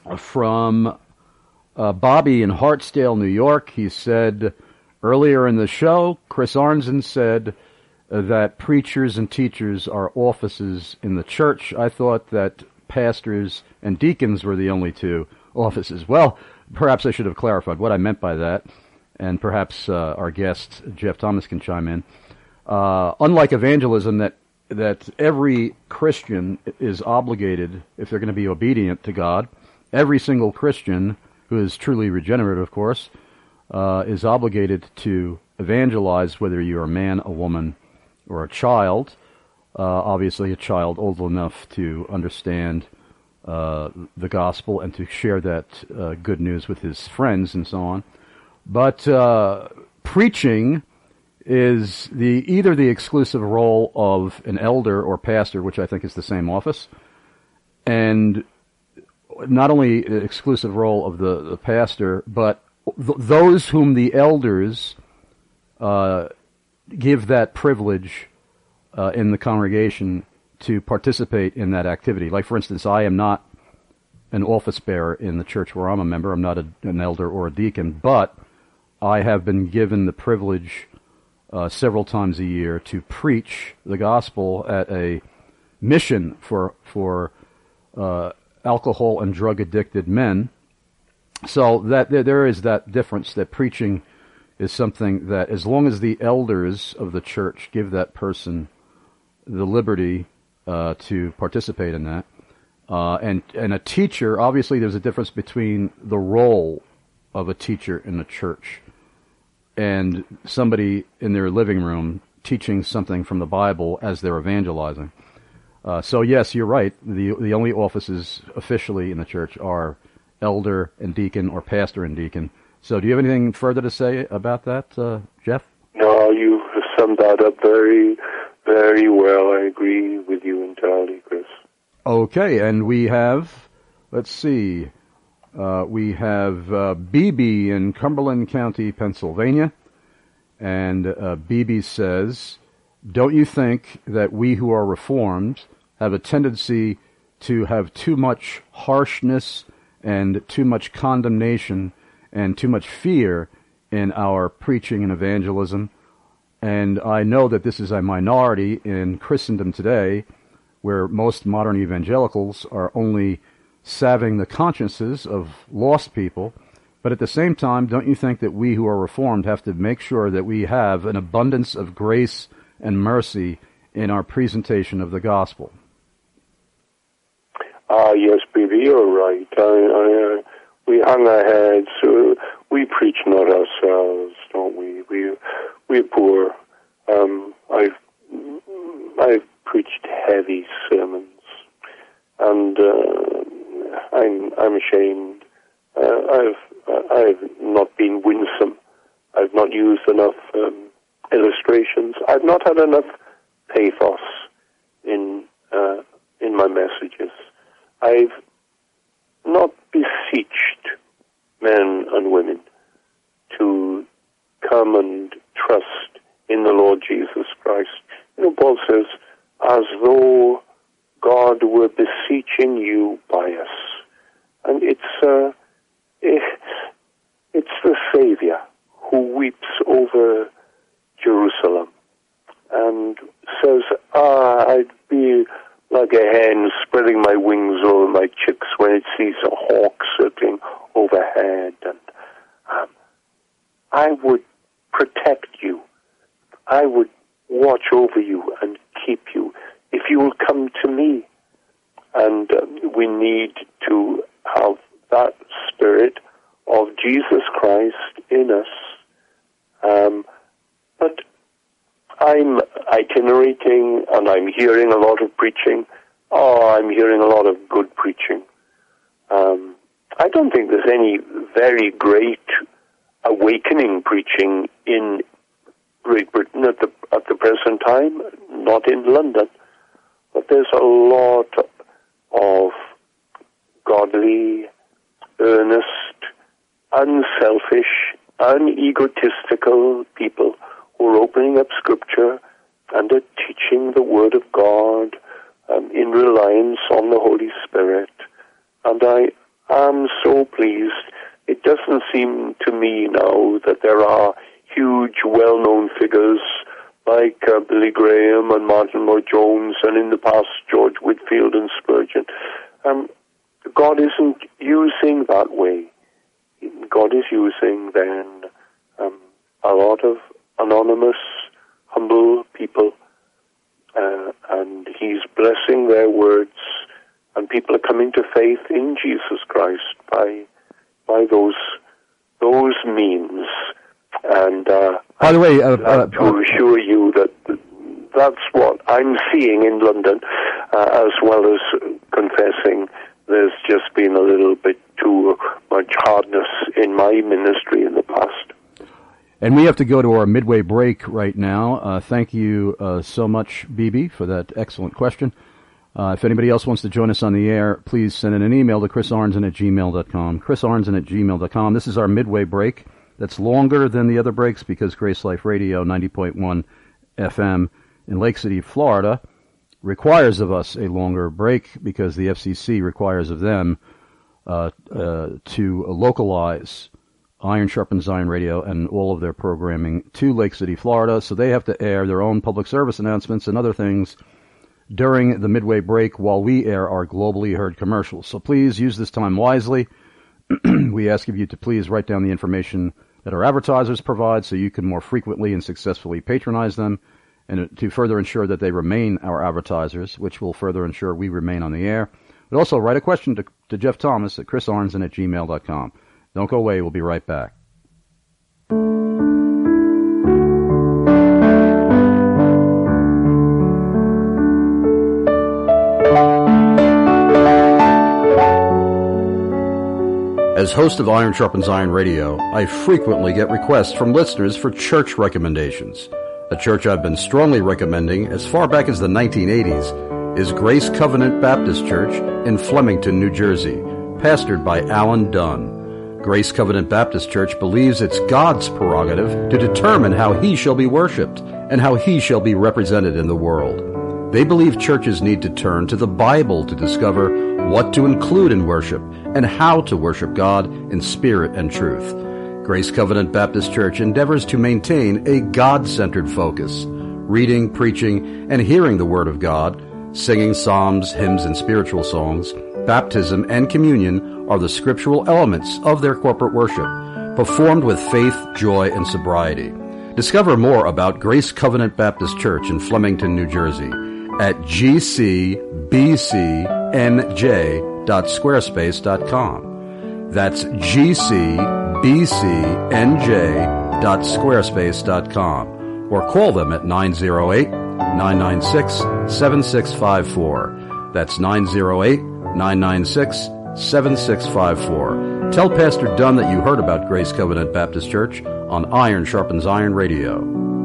from Bobby in Hartsdale, New York. He said earlier in the show, Chris Arnzen said that preachers and teachers are offices in the church. I thought that pastors and deacons were the only two offices. Well, perhaps I should have clarified what I meant by that, and perhaps our guest, Jeff Thomas, can chime in. Unlike evangelism, that every Christian is obligated, if they're going to be obedient to God, every single Christian who is truly regenerate, of course, is obligated to evangelize, whether you're a man, a woman, or a child. Obviously, a child old enough to understand the gospel and to share that good news with his friends and so on. But preaching is either the exclusive role of an elder or pastor, which I think is the same office, and not only the exclusive role of the pastor, but those whom the elders give that privilege in the congregation to participate in that activity. Like, for instance, I am not an office bearer in the church where I'm a member. I'm not an elder or a deacon, but I have been given the privilege several times a year to preach the gospel at a mission for alcohol and drug addicted men. So that there is that difference, that preaching is something that, as long as the elders of the church give that person the liberty to participate in that, and a teacher, obviously there's a difference between the role of a teacher in the church and somebody in their living room teaching something from the Bible as they're evangelizing. So yes, you're right. The only offices officially in the church are elder and deacon, or pastor and deacon. So do you have anything further to say about that, Jeff? No, you've summed that up very, very well. I agree with you entirely, Chris. Okay, and we have, let's see, we have BB in Cumberland County, Pennsylvania, and BB says, don't you think that we who are Reformed have a tendency to have too much harshness and too much condemnation and too much fear in our preaching and evangelism? And I know that this is a minority in Christendom today, where most modern evangelicals are only salving the consciences of lost people. But at the same time, don't you think that we who are Reformed have to make sure that we have an abundance of grace and mercy in our presentation of the gospel? Yes, baby, you're right. We hang our heads. We preach not ourselves, don't we? We're poor. I've preached heavy sermons, and I'm ashamed. I've not been winsome. I've not used enough illustrations. I've not had enough pathos in my messages. I've not beseeched men and women to come and trust in the Lord Jesus Christ. You know, Paul says, as though God were beseeching you by us. And it's the Savior who weeps over Jerusalem and says, I'd be like a hen spreading my wings over my chicks when it sees a hawk circling overhead, and I would protect you. I would watch over you and keep you if you will come to me. And we need to have that spirit of Jesus Christ in us. But I'm itinerating, and I'm hearing a lot of preaching. I'm hearing a lot of good preaching. I don't think there's any very great awakening preaching in Great Britain at the present time, not in London. But there's a lot of godly, earnest, unselfish, unegotistical people who are opening up Scripture and are teaching the Word of God in reliance on the Holy Spirit. And am so pleased. It doesn't seem to me now that there are huge, well-known figures like Billy Graham and Martin Lloyd-Jones, and in the past George Whitefield and Spurgeon. God isn't using that way. God is using then a lot of anonymous, humble people, and He's blessing their words, and people are coming to faith in Jesus Christ by those means. And by the way, to assure you that that's what I'm seeing in London, as well as confessing there's just been a little bit too much hardness in my ministry in the past. And we have to go to our midway break right now. Thank you so much, BB, for that excellent question. If anybody else wants to join us on the air, please send in an email to chrisarnson@gmail.com. chrisarnson@gmail.com. This is our midway break. That's longer than the other breaks because Grace Life Radio 90.1 FM in Lake City, Florida, requires of us a longer break because the FCC requires of them to localize Iron Sharpens Iron Radio and all of their programming to Lake City, Florida, so they have to air their own public service announcements and other things during the midway break while we air our globally heard commercials. So please use this time wisely. We ask of you to please write down the information that our advertisers provide so you can more frequently and successfully patronize them, and to further ensure that they remain our advertisers, which will further ensure we remain on the air. But also write a question to Jeff Thomas at chrisarnson@gmail.com. Don't go away. We'll be right back. As host of Iron Sharpens Iron Radio, I frequently get requests from listeners for church recommendations. A church I've been strongly recommending as far back as the 1980s is Grace Covenant Baptist Church in Flemington, New Jersey, pastored by Alan Dunn. Grace Covenant Baptist Church believes it's God's prerogative to determine how He shall be worshipped and how He shall be represented in the world. They believe churches need to turn to the Bible to discover what to include in worship and how to worship God in spirit and truth. Grace Covenant Baptist Church endeavors to maintain a God-centered focus, reading, preaching, and hearing the Word of God, singing psalms, hymns, and spiritual songs. Baptism and communion are the scriptural elements of their corporate worship, performed with faith, joy, and sobriety. Discover more about Grace Covenant Baptist Church in Flemington, New Jersey at gcbcnj.squarespace.com. That's gcbcnj.squarespace.com. Or call them at 908-996-7654. That's 908-996-7654. Tell Pastor Dunn that you heard about Grace Covenant Baptist Church on Iron Sharpens Iron Radio.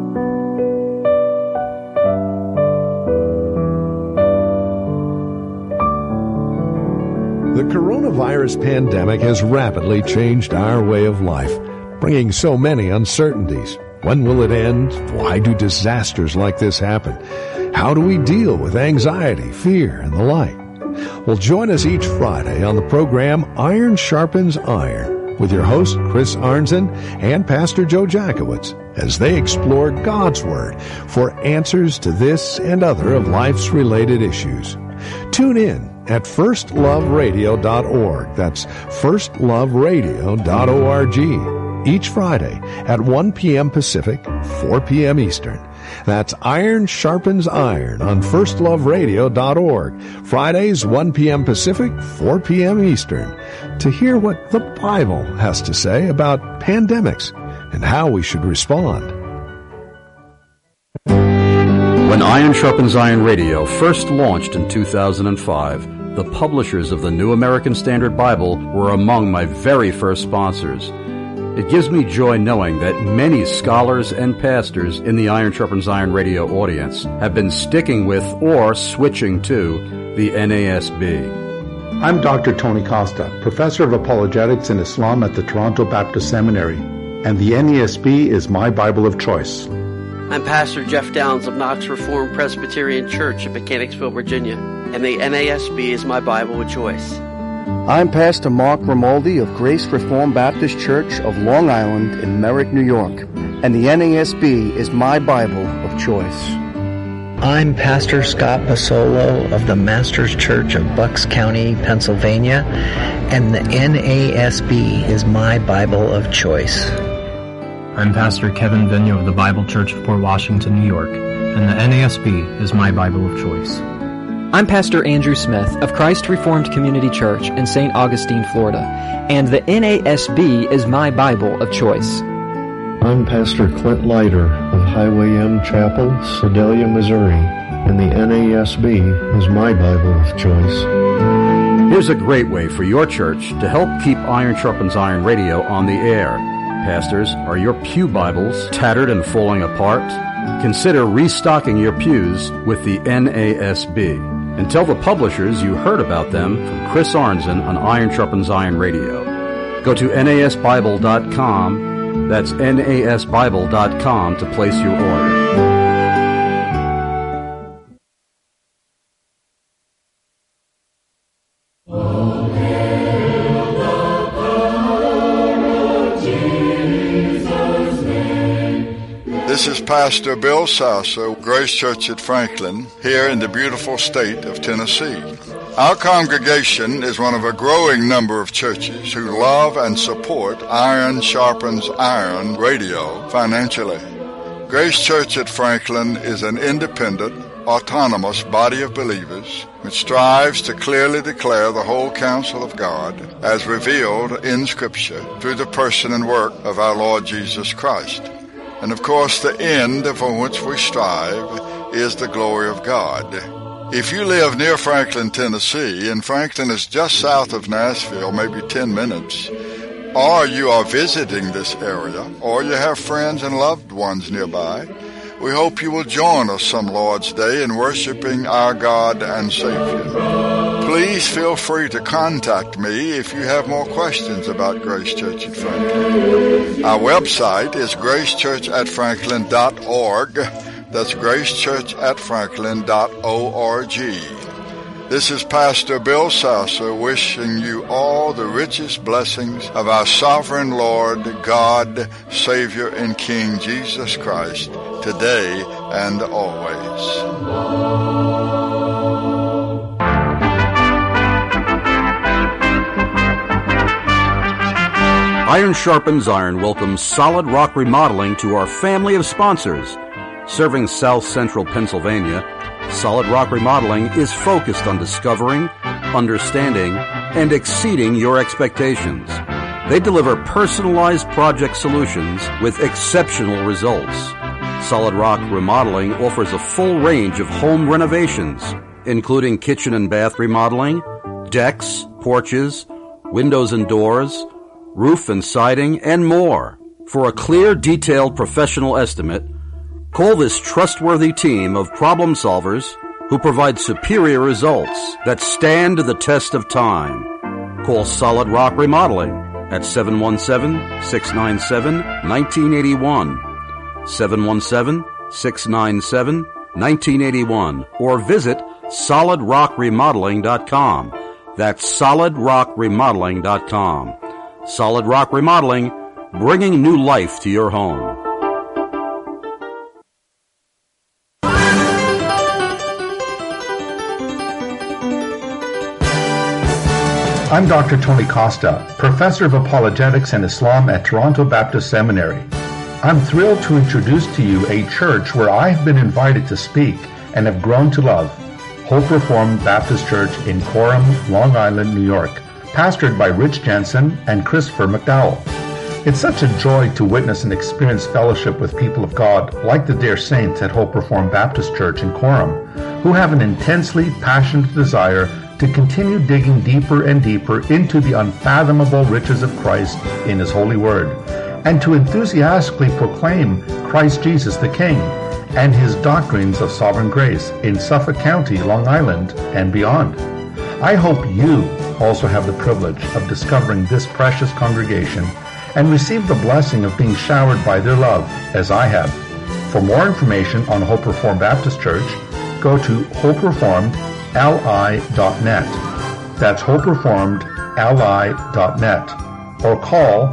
The coronavirus pandemic has rapidly changed our way of life, bringing so many uncertainties. When will it end? Why do disasters like this happen? How do we deal with anxiety, fear, and the like? Well, join us each Friday on the program Iron Sharpens Iron with your host, Chris Arnson, and Pastor Joe Jackowitz as they explore God's Word for answers to this and other of life's related issues. Tune in at firstloveradio.org. That's firstloveradio.org. Each Friday at 1 p.m. Pacific, 4 p.m. Eastern. That's Iron Sharpens Iron on firstloveradio.org. Fridays, 1 p.m. Pacific, 4 p.m. Eastern. To hear what the Bible has to say about pandemics and how we should respond. When Iron Sharpens Iron Radio first launched in 2005, the publishers of the New American Standard Bible were among my very first sponsors. It gives me joy knowing that many scholars and pastors in the Iron Sharpens Iron Radio audience have been sticking with or switching to the NASB. I'm Dr. Tony Costa, Professor of Apologetics and Islam at the Toronto Baptist Seminary, and the NASB is my Bible of choice. I'm Pastor Jeff Downs of Knox Reformed Presbyterian Church in Mechanicsville, Virginia, and the NASB is my Bible of choice. I'm Pastor Mark Grimaldi of Grace Reformed Baptist Church of Long Island in Merrick, New York, and the NASB is my Bible of choice. I'm Pastor Scott Basolo of the Masters Church of Bucks County, Pennsylvania, and the NASB is my Bible of choice. I'm Pastor Kevin Vigneault of the Bible Church of Port Washington, New York, and the NASB is my Bible of choice. I'm Pastor Andrew Smith of Christ Reformed Community Church in St. Augustine, Florida, and the NASB is my Bible of choice. I'm Pastor Clint Leiter of Highway M Chapel, Sedalia, Missouri, and the NASB is my Bible of choice. Here's a great way for your church to help keep Iron Sharpens Iron Radio on the air. Pastors, are your pew Bibles tattered and falling apart? Consider restocking your pews with the NASB. And tell the publishers you heard about them from Chris Arnzen on Iron Sharpens Iron Radio. Go to nasbible.com, that's nasbible.com, to place your order. This is Pastor Bill Sasser, Grace Church at Franklin, here in the beautiful state of Tennessee. Our congregation is one of a growing number of churches who love and support Iron Sharpens Iron Radio financially. Grace Church at Franklin is an independent, autonomous body of believers which strives to clearly declare the whole counsel of God as revealed in Scripture through the person and work of our Lord Jesus Christ. And of course, the end for which we strive is the glory of God. If you live near Franklin, Tennessee, and Franklin is just south of Nashville, maybe 10 minutes, or you are visiting this area, or you have friends and loved ones nearby, we hope you will join us some Lord's Day in worshiping our God and Savior. Please feel free to contact me if you have more questions about Grace Church at Franklin. Our website is gracechurchatfranklin.org. That's gracechurchatfranklin.org. This is Pastor Bill Sasser wishing you all the richest blessings of our sovereign Lord, God, Savior, and King Jesus Christ, today and always. Iron Sharpens Iron welcomes Solid Rock Remodeling to our family of sponsors. Serving South Central Pennsylvania, Solid Rock Remodeling is focused on discovering, understanding, and exceeding your expectations. They deliver personalized project solutions with exceptional results. Solid Rock Remodeling offers a full range of home renovations, including kitchen and bath remodeling, decks, porches, windows and doors, roof and siding, and more. For a clear, detailed professional estimate, call this trustworthy team of problem solvers who provide superior results that stand the test of time. Call Solid Rock Remodeling at 717-697-1981, 717-697-1981, or visit solidrockremodeling.com. That's solidrockremodeling.com. Solid Rock Remodeling, bringing new life to your home. I'm Dr. Tony Costa, Professor of Apologetics and Islam at Toronto Baptist Seminary. I'm thrilled to introduce to you a church where I have been invited to speak and have grown to love, Hope Reformed Baptist Church in Coram, Long Island, New York, pastored by Rich Jensen and Christopher McDowell. It's such a joy to witness and experience fellowship with people of God like the dear saints at Hope Reformed Baptist Church in Coram, who have an intensely passionate desire to continue digging deeper and deeper into the unfathomable riches of Christ in His holy word, and to enthusiastically proclaim Christ Jesus the King and His doctrines of sovereign grace in Suffolk County, Long Island, and beyond. I hope you also have the privilege of discovering this precious congregation and receive the blessing of being showered by their love as I have. For more information on Hope Reformed Baptist Church, go to hopereformedli.net. That's hopereformedli.net. or call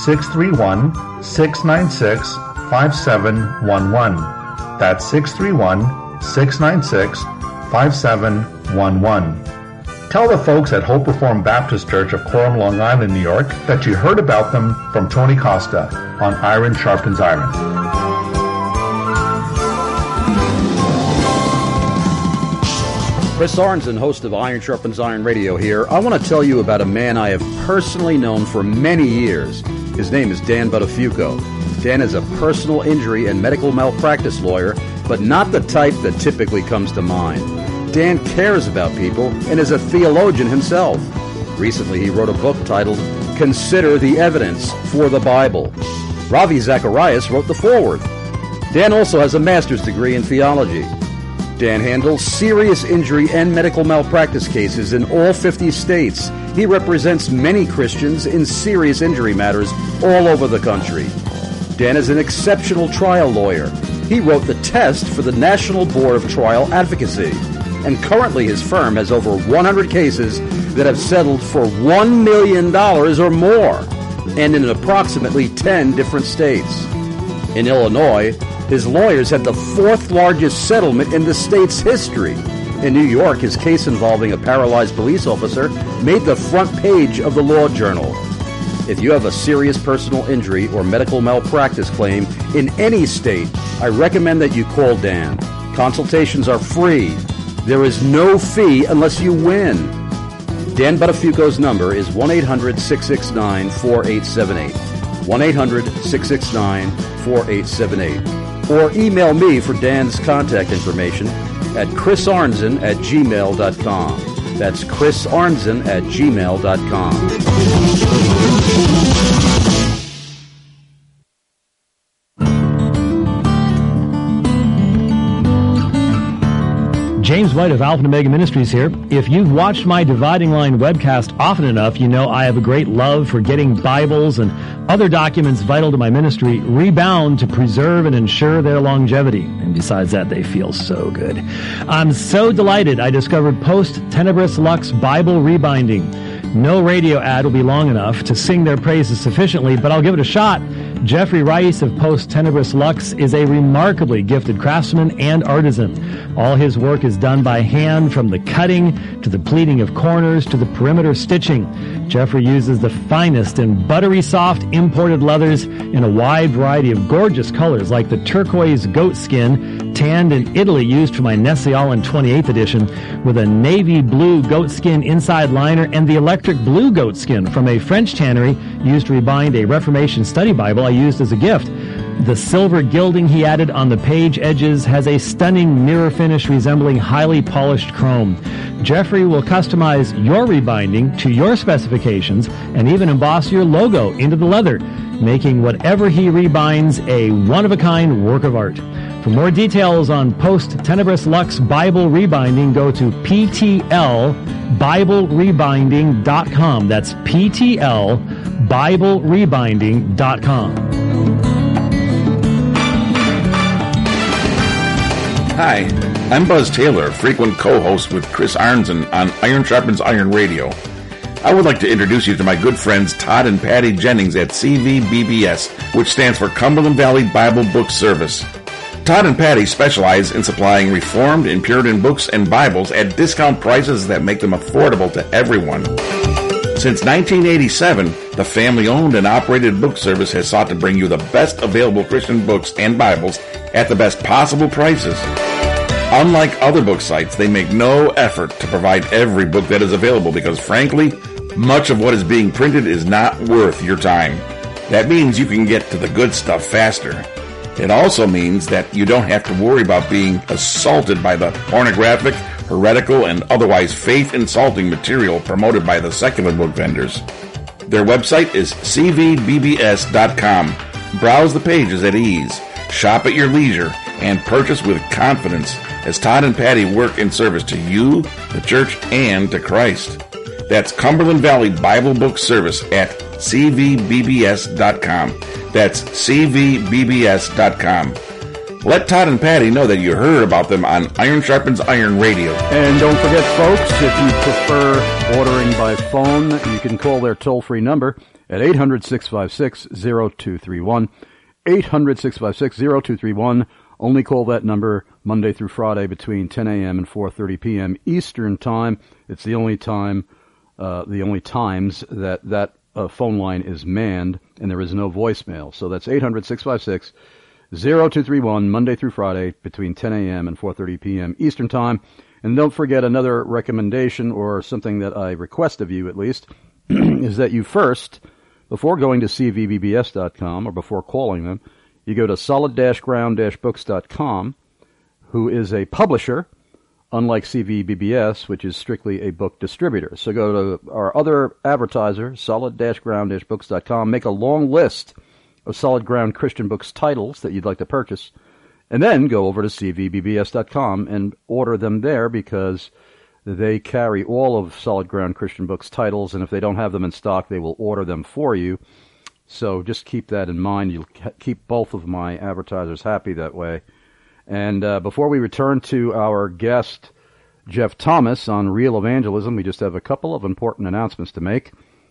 631-696-5711. That's 631-696-5711. Tell the folks at Hope Reformed Baptist Church of Coram, Long Island, New York, that you heard about them from Tony Costa on Iron Sharpens Iron. Chris Arnzen, host of Iron Sharpens Iron Radio here. I want to tell you about a man I have personally known for many years. His name is Dan Buttafuoco. Dan is a personal injury and medical malpractice lawyer, but not the type that typically comes to mind. Dan cares about people and is a theologian himself. Recently, he wrote a book titled Consider the Evidence for the Bible. Ravi Zacharias wrote the foreword. Dan also has a master's degree in theology. Dan handles serious injury and medical malpractice cases in all 50 states. He represents many Christians in serious injury matters all over the country. Dan is an exceptional trial lawyer. He wrote the test for the National Board of Trial Advocacy. And currently his firm has over 100 cases that have settled for $1 million or more, and in approximately 10 different states. In Illinois, his lawyers had the fourth largest settlement in the state's history. In New York, his case involving a paralyzed police officer made the front page of the Law Journal. If you have a serious personal injury or medical malpractice claim in any state, I recommend that you call Dan. Consultations are free. There is no fee unless you win. Dan Buttafuoco's number is 1-800-669-4878. 1-800-669-4878. Or email me for Dan's contact information at chrisarnzen@gmail.com. That's chrisarnzen@gmail.com. James White of Alpha and Omega Ministries here. If you've watched my Dividing Line webcast often enough, you know I have a great love for getting Bibles and other documents vital to my ministry rebound to preserve and ensure their longevity. And besides that, they feel so good. I'm so delighted I discovered Post Tenebris Lux Bible Rebinding. No radio ad will be long enough to sing their praises sufficiently, but I'll give it a shot. Jeffrey Rice of Post Tenebris Lux is a remarkably gifted craftsman and artisan. All his work is done by hand, from the cutting to the pleating of corners to the perimeter stitching. Jeffrey uses the finest and buttery soft imported leathers in a wide variety of gorgeous colors, like the turquoise goat skin tanned in Italy used for my Nestle Allen 28th edition, with a navy blue goat skin inside liner, and the electric blue goat skin from a French tannery used to rebind a Reformation study Bible I used as a gift. The silver gilding he added on the page edges has a stunning mirror finish resembling highly polished chrome. Jeffrey will customize your rebinding to your specifications and even emboss your logo into the leather, making whatever he rebinds a one-of-a-kind work of art. For more details on Post Tenebris Lux Bible Rebinding, go to PTLBibleRebinding.com. That's PTLBibleRebinding.com. Hi, I'm Buzz Taylor, frequent co-host with Chris Arnzen on Iron Sharpens Iron Radio. I would like to introduce you to my good friends Todd and Patty Jennings at CVBBS, which stands for Cumberland Valley Bible Book Service. Todd and Patty specialize in supplying Reformed and Puritan books and Bibles at discount prices that make them affordable to everyone. Since 1987, the family-owned and operated book service has sought to bring you the best available Christian books and Bibles at the best possible prices. Unlike other book sites, they make no effort to provide every book that is available because, frankly, much of what is being printed is not worth your time. That means you can get to the good stuff faster. It also means that you don't have to worry about being assaulted by the pornographic, heretical, and otherwise faith-insulting material promoted by the secular book vendors. Their website is cvbbs.com. Browse the pages at ease, shop at your leisure, and purchase with confidence as Todd and Patty work in service to you, the church, and to Christ. That's Cumberland Valley Bible Book Service at cvbbs.com. That's cvbbs.com. Let Todd and Patty know that you heard about them on Iron Sharpens Iron Radio. And don't forget, folks, if you prefer ordering by phone, you can call their toll-free number at 800-656-0231. 800-656-0231. Only call that number Monday through Friday between 10 a.m. and 4:30 p.m. Eastern Time. It's the only times that phone line is manned, and there is no voicemail. So that's 800-656-0231, Monday through Friday between 10 a.m. and 4:30 p.m. Eastern Time. And don't forget, another recommendation, or something that I request of you at least, is that you first, before going to cvbbs.com or before calling them, you go to solid-ground-books.com, who is a publisher, unlike CVBBS, which is strictly a book distributor. So go to our other advertiser, solid-ground-books.com, make a long list of Solid Ground Christian Books titles that you'd like to purchase, and then go over to cvbbs.com and order them there, because they carry all of Solid Ground Christian Books titles, and if they don't have them in stock, they will order them for you. So just keep that in mind. You'll keep both of my advertisers happy that way. And before we return to our guest, Jeff Thomas, on Real Evangelism, we just have a couple of important announcements to make.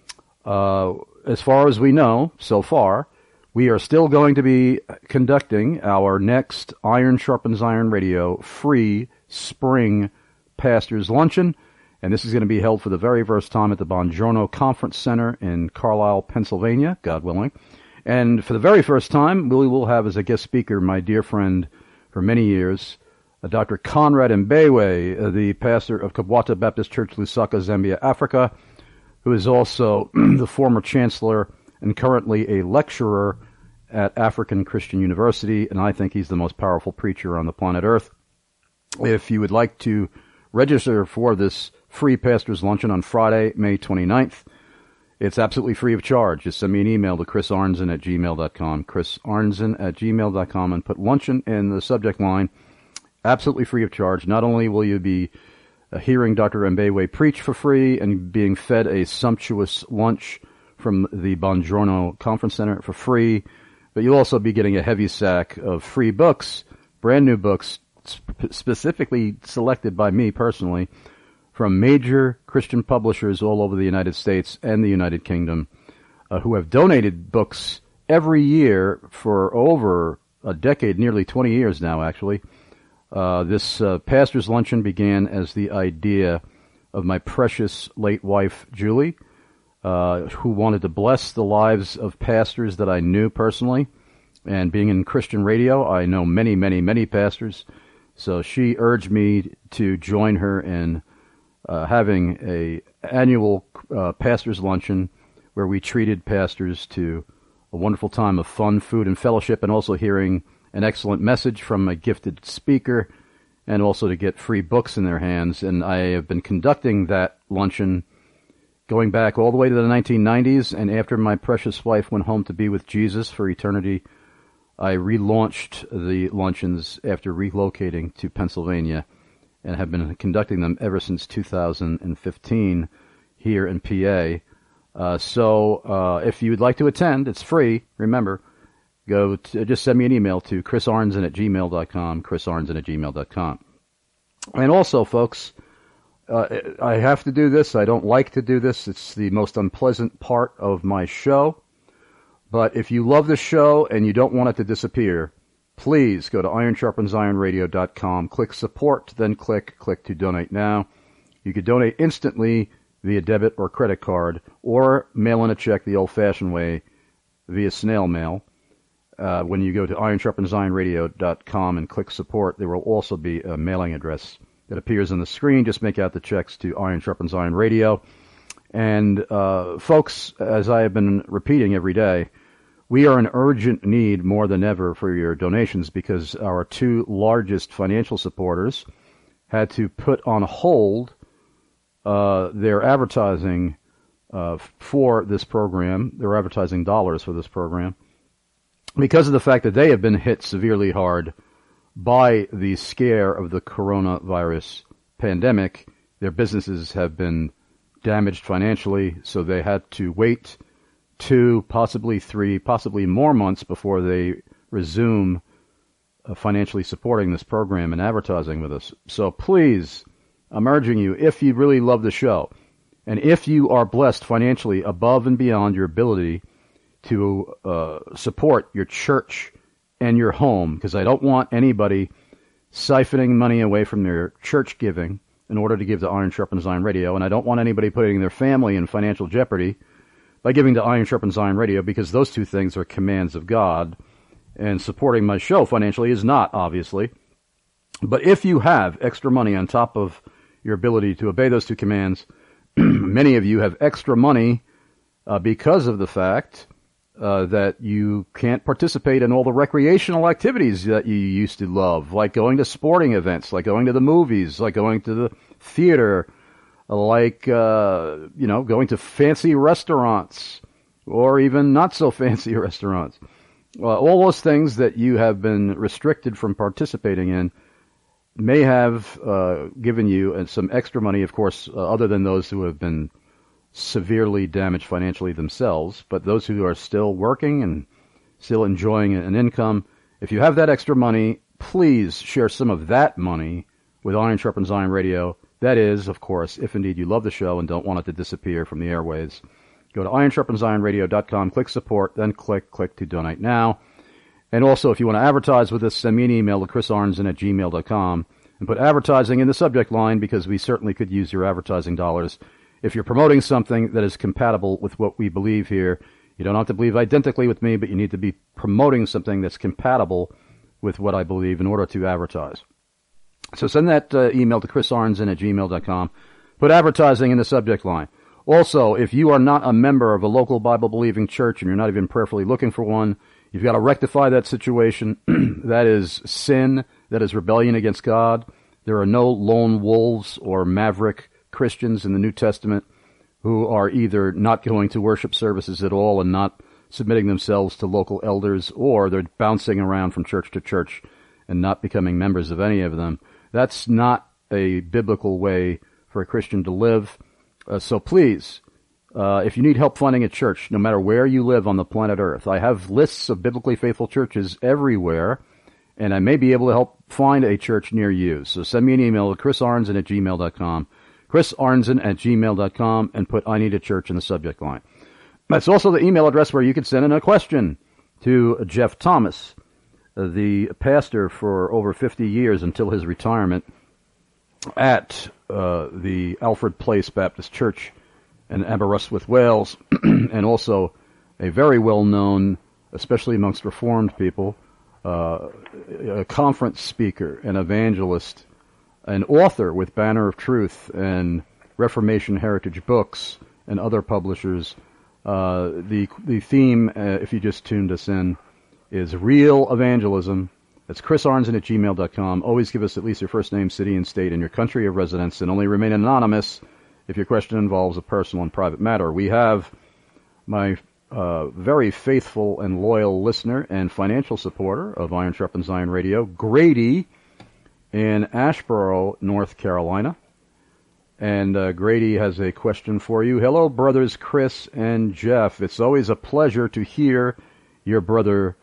As far as we know, so far, we are still going to be conducting our next Iron Sharpens Iron Radio free spring Pastors Luncheon, and this is going to be held for the very first time at the Bongiorno Conference Center in Carlisle, Pennsylvania, God willing. And for the very first time, we will have as a guest speaker my dear friend for many years, Dr. Conrad Mbewe, the pastor of Kabwata Baptist Church, Lusaka, Zambia, Africa, who is also the former chancellor and currently a lecturer at African Christian University, and I think he's the most powerful preacher on the planet Earth. If you would like to register for this free Pastors Luncheon on Friday, May 29th, it's absolutely free of charge. Just send me an email to chrisarnzen@gmail.com, chrisarnzen@gmail.com, and put luncheon in the subject line. Absolutely free of charge. Not only will you be hearing Dr. Mbewe preach for free and being fed a sumptuous lunch from the Bongiorno Conference Center for free, but you'll also be getting a heavy sack of free books, brand new books, specifically selected by me personally, from major Christian publishers all over the United States and the United Kingdom, who have donated books every year for over a decade, nearly 20 years now, actually. This Pastor's Luncheon began as the idea of my precious late wife, Julie, who wanted to bless the lives of pastors that I knew personally. And being in Christian radio, I know many, many, many pastors. So she urged me to join her in having a annual Pastor's Luncheon where we treated pastors to a wonderful time of fun, food, and fellowship, and also hearing an excellent message from a gifted speaker, and also to get free books in their hands. And I have been conducting that luncheon going back all the way to the 1990s, and after my precious wife went home to be with Jesus for eternity, I relaunched the luncheons after relocating to Pennsylvania, and have been conducting them ever since 2015 here in PA. So if you would like to attend, it's free. Remember, just send me an email to chrisarnzen@gmail.com, chrisarnzen@gmail.com. And also, folks, I have to do this. I don't like to do this. It's the most unpleasant part of my show. But if you love the show and you don't want it to disappear, please go to ironsharpensironradio.com, click support, then click to donate now. You could donate instantly via debit or credit card, or mail in a check the old-fashioned way via snail mail. When you go to ironsharpensironradio.com and click support, there will also be a mailing address that appears on the screen. Just make out the checks to Iron Sharpens Iron Radio. And folks, as I have been repeating every day, we are in urgent need more than ever for your donations, because our two largest financial supporters had to put on hold their advertising for this program, their advertising dollars for this program, because of the fact that they have been hit severely hard by the scare of the coronavirus pandemic. Their businesses have been damaged financially, so they had to wait 2, possibly 3, possibly more months before they resume financially supporting this program and advertising with us. So please, I'm urging you, if you really love the show, and if you are blessed financially above and beyond your ability to support your church and your home, because I don't want anybody siphoning money away from their church giving in order to give to Iron Sharpens Iron Radio, and I don't want anybody putting their family in financial jeopardy by giving to Iron Sharpens Iron Radio, because those two things are commands of God, and supporting my show financially is not, obviously. But if you have extra money on top of your ability to obey those two commands, many of you have extra money because of the fact that you can't participate in all the recreational activities that you used to love, like going to sporting events, like going to the movies, like going to the theater, like, going to fancy restaurants, or even not so fancy restaurants. All those things that you have been restricted from participating in may have given you some extra money, of course, other than those who have been severely damaged financially themselves, but those who are still working and still enjoying an income. If you have that extra money, please share some of that money with Iron Sharpens Iron Radio. That is, of course, if indeed you love the show and don't want it to disappear from the airwaves. Go to ironsharpensironradio.com, click support, then click to donate now. And also, if you want to advertise with us, send me an email to chrisarnson@gmail.com and put advertising in the subject line, because we certainly could use your advertising dollars. If you're promoting something that is compatible with what we believe here, you don't have to believe identically with me, but you need to be promoting something that's compatible with what I believe in order to advertise. So send that email to chrisarnson@gmail.com. Put advertising in the subject line. Also, if you are not a member of a local Bible-believing church and you're not even prayerfully looking for one, you've got to rectify that situation. That is sin. That is rebellion against God. There are no lone wolves or maverick Christians in the New Testament who are either not going to worship services at all and not submitting themselves to local elders, or they're bouncing around from church to church and not becoming members of any of them. That's not a biblical way for a Christian to live. So please, if you need help finding a church, no matter where you live on the planet Earth, I have lists of biblically faithful churches everywhere, and I may be able to help find a church near you. So send me an email at chrisarnson@gmail.com. chrisarnson@gmail.com, and put I need a church in the subject line. That's also the email address where you can send in a question to Jeff Thomas, the pastor for over 50 years until his retirement at the Alfred Place Baptist Church in Aberystwyth, Wales, and also a very well-known, especially amongst Reformed people, a conference speaker, an evangelist, an author with Banner of Truth and Reformation Heritage Books and other publishers. The theme, if you just tuned us in, is real evangelism. That's chrisarnson@gmail.com. Always give us at least your first name, city, and state, and your country of residence, and only remain anonymous if your question involves a personal and private matter. We have my very faithful and loyal listener and financial supporter of Iron Sharpens Iron Radio, Grady, in Asheboro, North Carolina. And Grady has a question for you. Hello, brothers Chris and Jeff. It's always a pleasure to hear you, Brother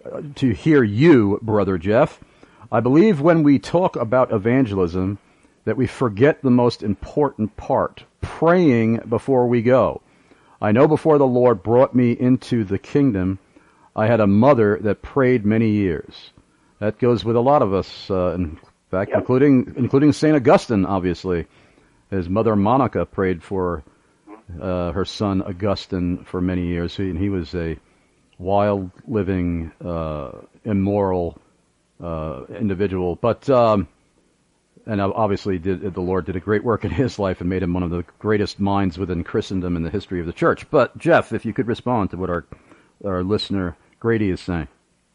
Jeff. I believe when we talk about evangelism that we forget the most important part, praying before we go. I know before the Lord brought me into the kingdom, I had a mother that prayed many years. That goes with a lot of us, in fact, including St. Augustine, obviously. His mother Monica prayed for her son Augustine for many years, and he was a wild, living, immoral individual. But and obviously the Lord did a great work in his life and made him one of the greatest minds within Christendom in the history of the church. But Jeff, if you could respond to what our listener Grady is saying.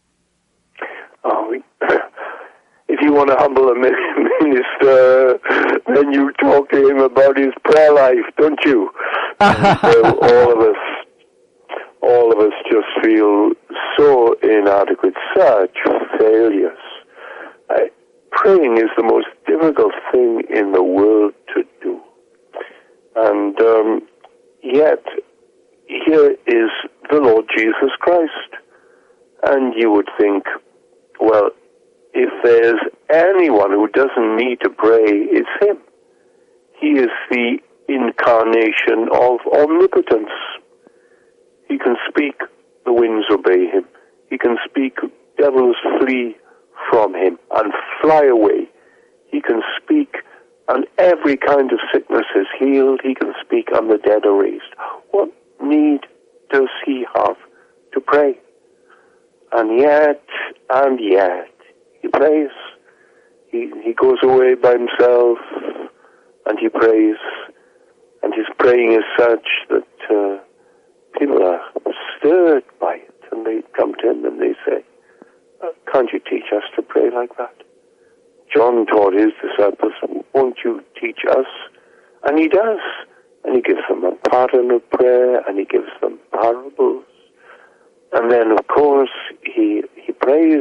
If you want to humble a minister, then you talk to him about his prayer life, don't you? And, all of us just feel so inadequate, such failures. Praying is the most difficult thing in the world to do. And yet, here is the Lord Jesus Christ. And you would think, well, if there's anyone who doesn't need to pray, it's him. He is the incarnation of omnipotence. He can speak, the winds obey him. He can speak, devils flee from him and fly away. He can speak, and every kind of sickness is healed. He can speak, and the dead are raised. What need does he have to pray? And yet, he prays. He goes away by himself, and he prays. And his praying is such that people are stirred by it, and they come to him and they say, can't you teach us to pray like that? John taught his disciples, won't you teach us? And he does. And he gives them a pattern of prayer, and he gives them parables. And then, of course, he prays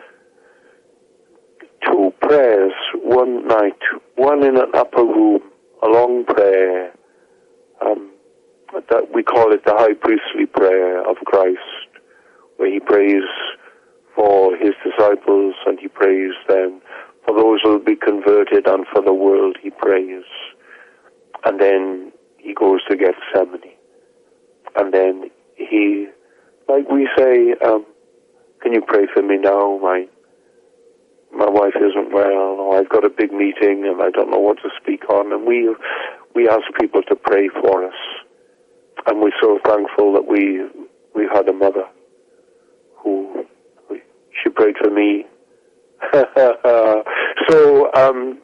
2 prayers one night, one in an upper room, a long prayer. That we call it the high priestly prayer of Christ, where he prays for his disciples, and he prays then for those who will be converted, and for the world he prays. And then he goes to Gethsemane. And then he, like we say, can you pray for me now? My wife isn't well, or I've got a big meeting and I don't know what to speak on. And we ask people to pray for us. And we're so thankful that we had a mother who, she prayed for me. So,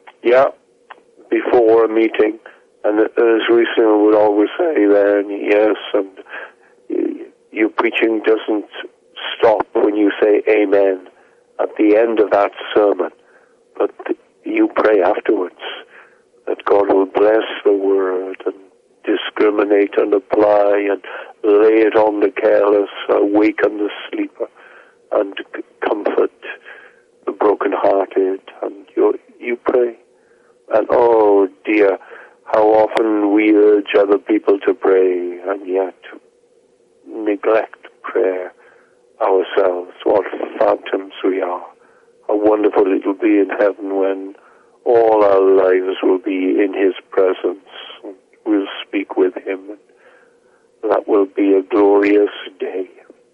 before a meeting, and as Risa would always say then, yes, and your preaching doesn't stop when you say amen at the end of that sermon, but you pray afterwards that God will bless the word and discriminate and apply and lay it on the careless, awaken the sleeper, and comfort the brokenhearted, and you pray. And oh dear, how often we urge other people to pray and yet neglect prayer ourselves. What phantoms we are. How wonderful it will be in heaven when all our lives will be in his presence. We'll speak with him. That will be a glorious day.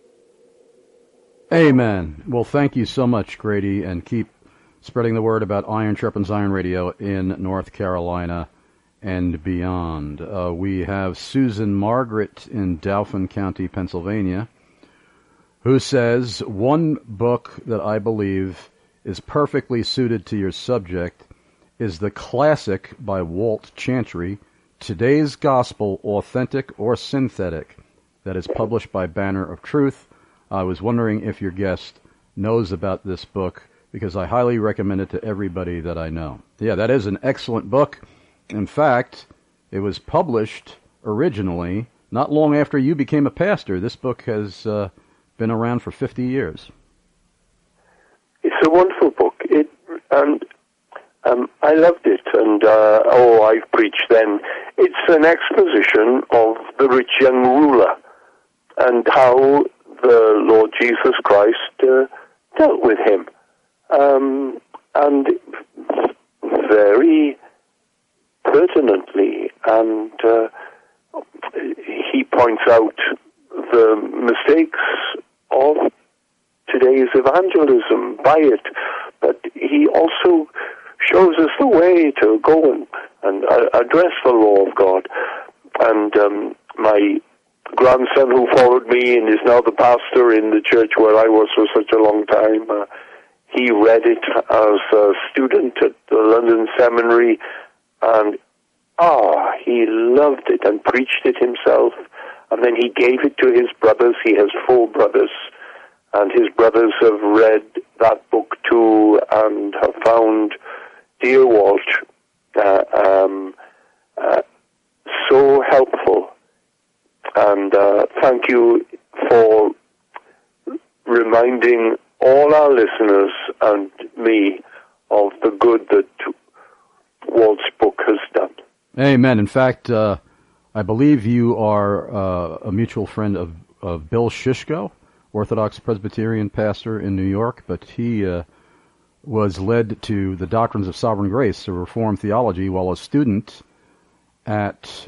Amen. Well, thank you so much, Grady, and keep spreading the word about Iron Sharpens Iron Radio in North Carolina and beyond. We have Susan Margaret in Dauphin County, Pennsylvania, who says, one book that I believe is perfectly suited to your subject is the classic by Walt Chantry, Today's Gospel, Authentic or Synthetic, that is published by Banner of Truth. I was wondering if your guest knows about this book, because I highly recommend it to everybody that I know. Yeah, that is an excellent book. In fact, it was published originally not long after you became a pastor. This book has been around for 50 years. It's a wonderful book. I loved it, and I've preached then. It's an exposition of the rich young ruler and how the Lord Jesus Christ dealt with him. And very pertinently, and he points out the mistakes of today's evangelism by it, but he also shows us the way to go and address the law of God. And my grandson, who followed me and is now the pastor in the church where I was for such a long time, he read it as a student at the London Seminary, and he loved it and preached it himself. And then he gave it to his brothers. He has 4 brothers, and his brothers have read that book too and have found dear Walt so helpful. And thank you for reminding all our listeners and me of the good that Walt's book has done. Amen. In fact, I believe you are a mutual friend of Bill Shishko, Orthodox Presbyterian pastor in New York, but he was led to the doctrines of sovereign grace, to Reformed theology, while a student at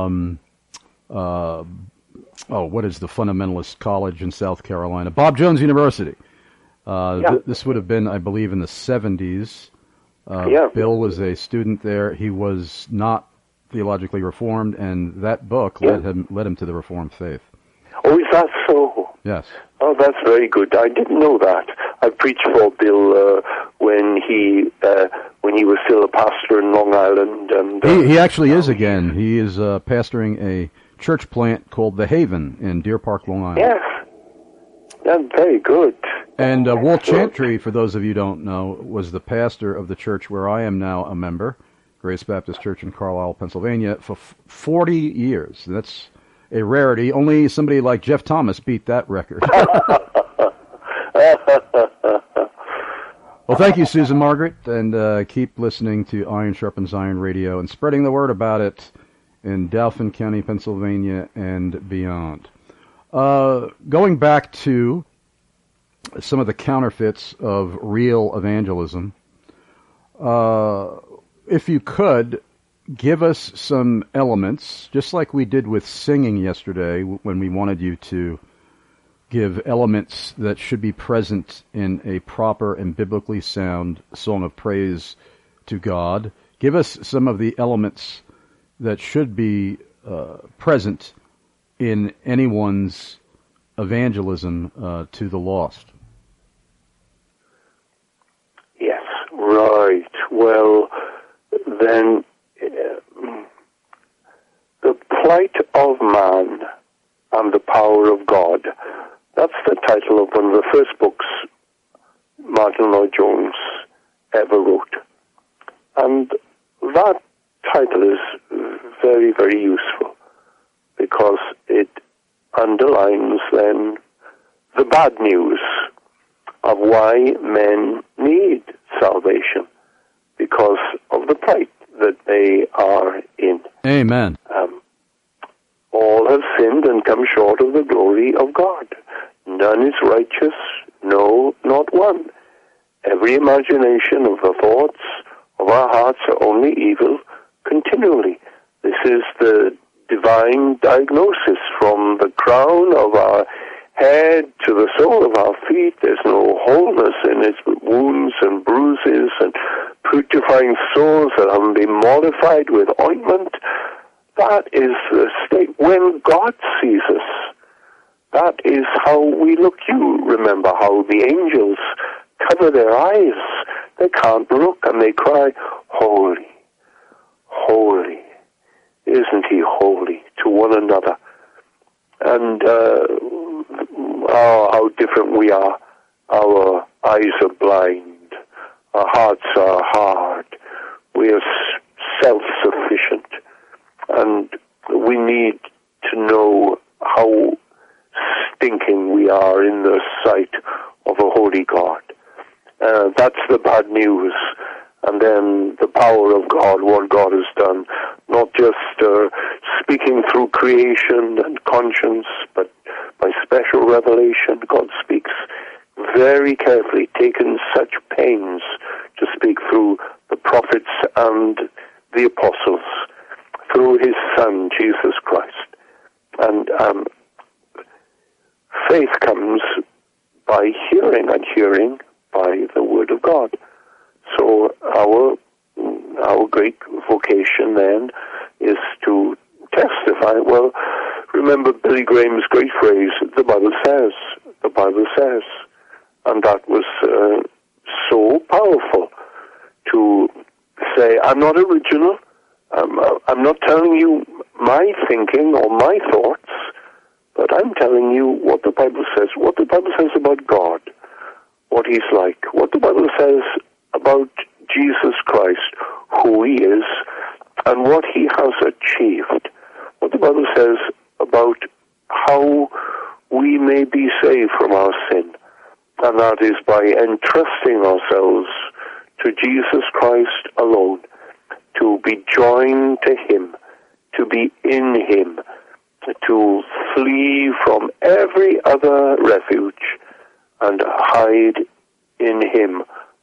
what is the fundamentalist college in South Carolina? Bob Jones University. This would have been, I believe, in the 70s. Bill was a student there. He was not theologically reformed, and that book led him to the Reformed faith. Oh, is that so? Yes. Oh, that's very good. I didn't know that. I preached for Bill when he was still a pastor in Long Island, and he actually is again. He is pastoring a church plant called The Haven in Deer Park, Long Island. Yes. That's very good. And Walt Chantry, for those of you who don't know, was the pastor of the church where I am now a member, Grace Baptist Church in Carlisle, Pennsylvania, for 40 years. That's a rarity. Only somebody like Jeff Thomas beat that record. Well, thank you, Susan Margaret, and keep listening to Iron Sharpens Iron Radio and spreading the word about it in Dauphin County, Pennsylvania, and beyond. Going back to some of the counterfeits of real evangelism, if you could, give us some elements, just like we did with singing yesterday when we wanted you to give elements that should be present in a proper and biblically sound song of praise to God. Give us some of the elements that should be present in anyone's evangelism to the lost. Yes, right. Well, then the plight of man and the power of God. That's the title of one of the first books Martin Lloyd-Jones ever wrote. And that title is very, very useful because it underlines then the bad news of why men need salvation because of the plight that they are in. Amen. All have sinned and come short of the glory of God. None is righteous, no, not one. Every imagination of the thoughts of our hearts are only evil continually. This is the divine diagnosis from the crown of our head to the sole of our feet. There's no wholeness in its wounds and bruises and putrefying sores that haven't been mollified with ointment. That is the state when God sees us. That is how we look. You remember how the angels cover their eyes. They can't look and they cry, holy, holy. Isn't he holy to one another? And how different we are. Our eyes are blind. Our hearts are hard. We are self-sufficient. And we need to know how stinking we are in the sight of a holy God. That's the bad news. And then the power of God, what God has done, not just speaking through creation and conscience, but by special revelation. God speaks very carefully, taken such pains to speak through the prophets and the apostles, through his Son, Jesus Christ. And faith comes by hearing, and hearing by the Word of God. So our great vocation then is to testify. Well, remember Billy Graham's great phrase, the Bible says, and that was so powerful to say, I'm not original, I'm not telling you my thinking or my thoughts, but I'm telling you what the Bible says about God, what he's like, what the Bible says about Jesus Christ, who he is, and what he has achieved. What the Bible says about how we may be saved from our sin, and that is by entrusting ourselves to Jesus Christ alone, to be joined to him, to be in him, to flee from every other refuge and hide in him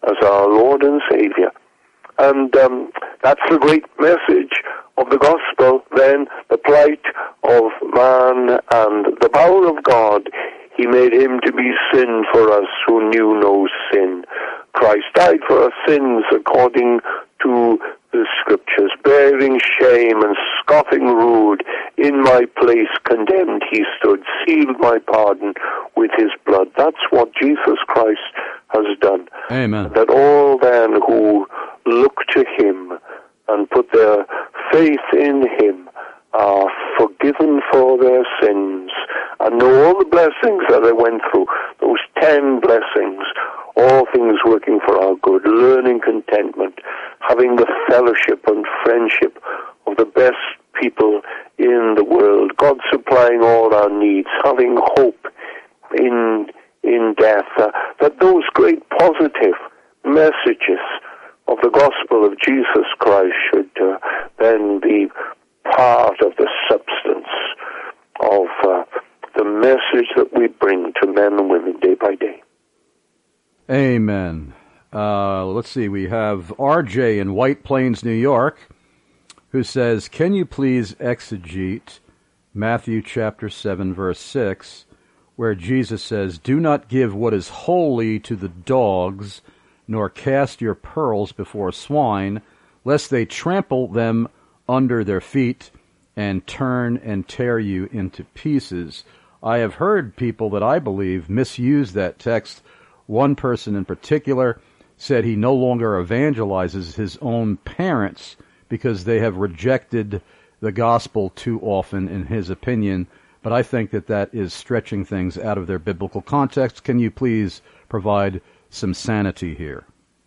as our Lord and Savior. And that's the great message of the gospel, then, the plight of man and the power of God. He made him to be sin for us who knew no sin. Christ died for our sins according to the Scriptures, bearing shame and scoffing rude. In my place condemned he stood, sealed my pardon with his blood. That's what Jesus Christ has done. Amen. That all then who look to him and put their faith in him are forgiven for their sins and know all the blessings that they went through, those 10 blessings, all things working for our good, learning contentment, having the fellowship and friendship of the best people in the world, God supplying all our needs, having hope in death, that those great positive messages of the gospel of Jesus Christ should then be part of the substance of the message that we bring to men and women day by day. Amen. Let's see, we have RJ in White Plains, New York, who says, can you please exegete Matthew chapter 7, verse 6, where Jesus says, do not give what is holy to the dogs, nor cast your pearls before swine, lest they trample them under their feet and turn and tear you into pieces. I have heard people that I believe misuse that text. One person in particular said he no longer evangelizes his own parents because they have rejected the gospel too often, in his opinion. But I think that is stretching things out of their biblical context. Can you please provide some sanity here?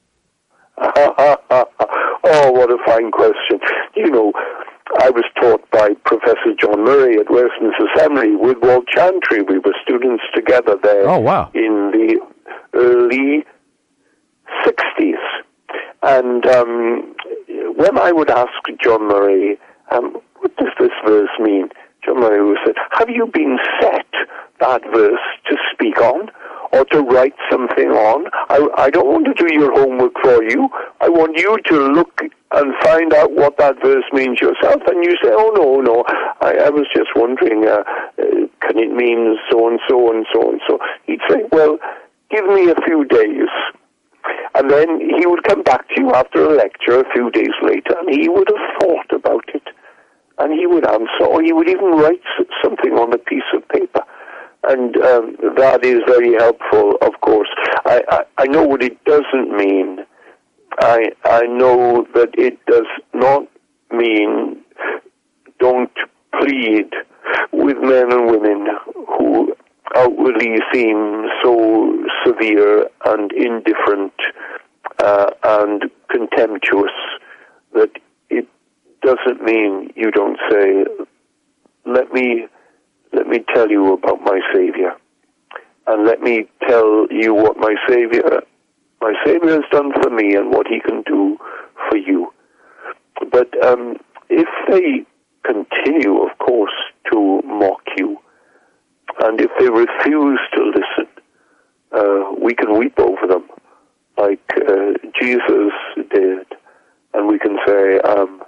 Oh, what a fine question. You know, I was taught by Professor John Murray at Westminster Seminary with Walt Chantry. We were students together there. Oh, wow. In the early 60s. And when I would ask John Murray, what does this verse mean? John Murray would say, have you been set that verse to speak on or to write something on? I don't want to do your homework for you. I want you to look and find out what that verse means yourself. And you say, oh, no, I was just wondering, can it mean so and so and so and so? He'd say, well, give me a few days. And then he would come back to you after a lecture a few days later, and he would have thought about it. And he would answer, or he would even write something on a piece of paper. And that is very helpful, of course. I know what it doesn't mean. I know that it does not mean don't plead with men and women who outwardly seem so severe and indifferent and contemptuous, that it doesn't mean you don't say, let me tell you about my Savior, and let me tell you what my Savior has done for me and what he can do for you. But if they continue, of course, to mock you, and if they refuse to listen, we can weep over them like Jesus did, and we can say,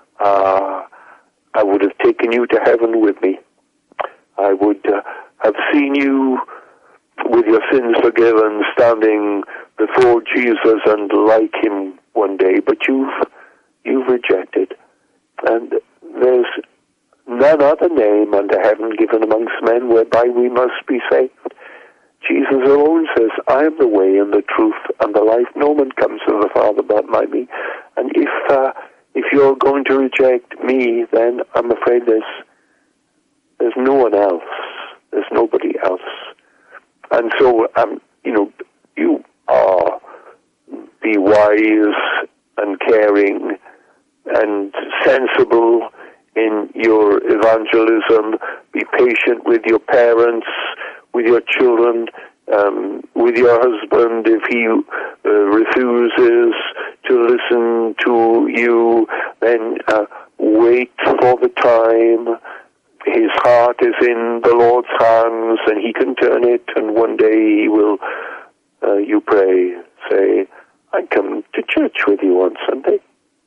I would have taken you to heaven with me. I would have seen you with your sins forgiven, standing before Jesus and like him one day, but you've rejected. And there's none other name under heaven given amongst men whereby we must be saved. Jesus alone says, I am the way and the truth and the life. No man comes to the Father but by me. And if you're going to reject me, then I'm afraid there's no one else. There's nobody else. And so, you are be wise and caring and sensible in your evangelism. Be patient with your parents, with your children, with your husband if he refuses to listen to you. Then wait for the time. His heart is in the Lord's hands, and he can turn it, and one day he will, you pray, say, I'd come to church with you on Sunday.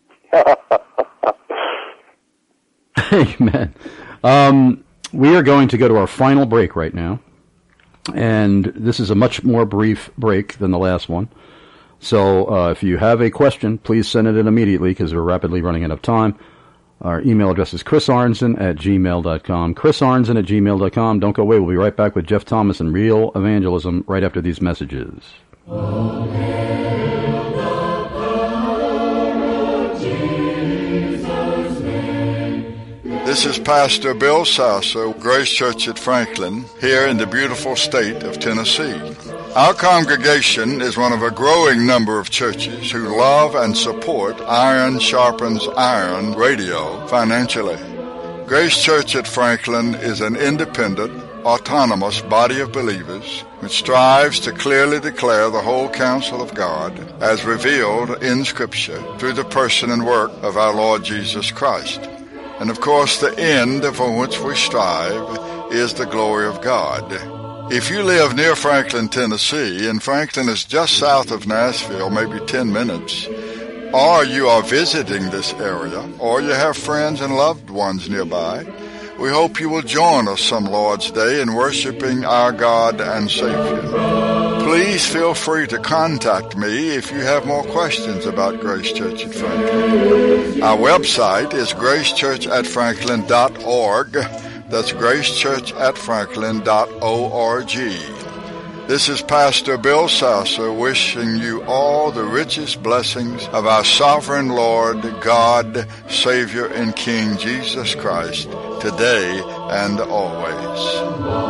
Amen. We are going to go to our final break right now. And this is a much more brief break than the last one. So if you have a question, please send it in immediately because we're rapidly running out of time. Our email address is chrisarnson@gmail.com. chrisarnson@gmail.com. Don't go away. We'll be right back with Jeff Thomas and Real Evangelism right after these messages. This is Pastor Bill Sasso, Grace Church at Franklin, here in the beautiful state of Tennessee. Our congregation is one of a growing number of churches who love and support Iron Sharpens Iron radio financially. Grace Church at Franklin is an independent, autonomous body of believers which strives to clearly declare the whole counsel of God as revealed in Scripture through the person and work of our Lord Jesus Christ. And of course, the end for which we strive is the glory of God. If you live near Franklin, Tennessee, and Franklin is just south of Nashville, maybe 10 minutes, or you are visiting this area, or you have friends and loved ones nearby, we hope you will join us some Lord's Day in worshiping our God and Savior. Please feel free to contact me if you have more questions about Grace Church at Franklin. Our website is gracechurchatfranklin.org. That's gracechurchatfranklin.org. This is Pastor Bill Sasso wishing you all the richest blessings of our sovereign Lord, God, Savior, and King Jesus Christ, today and always.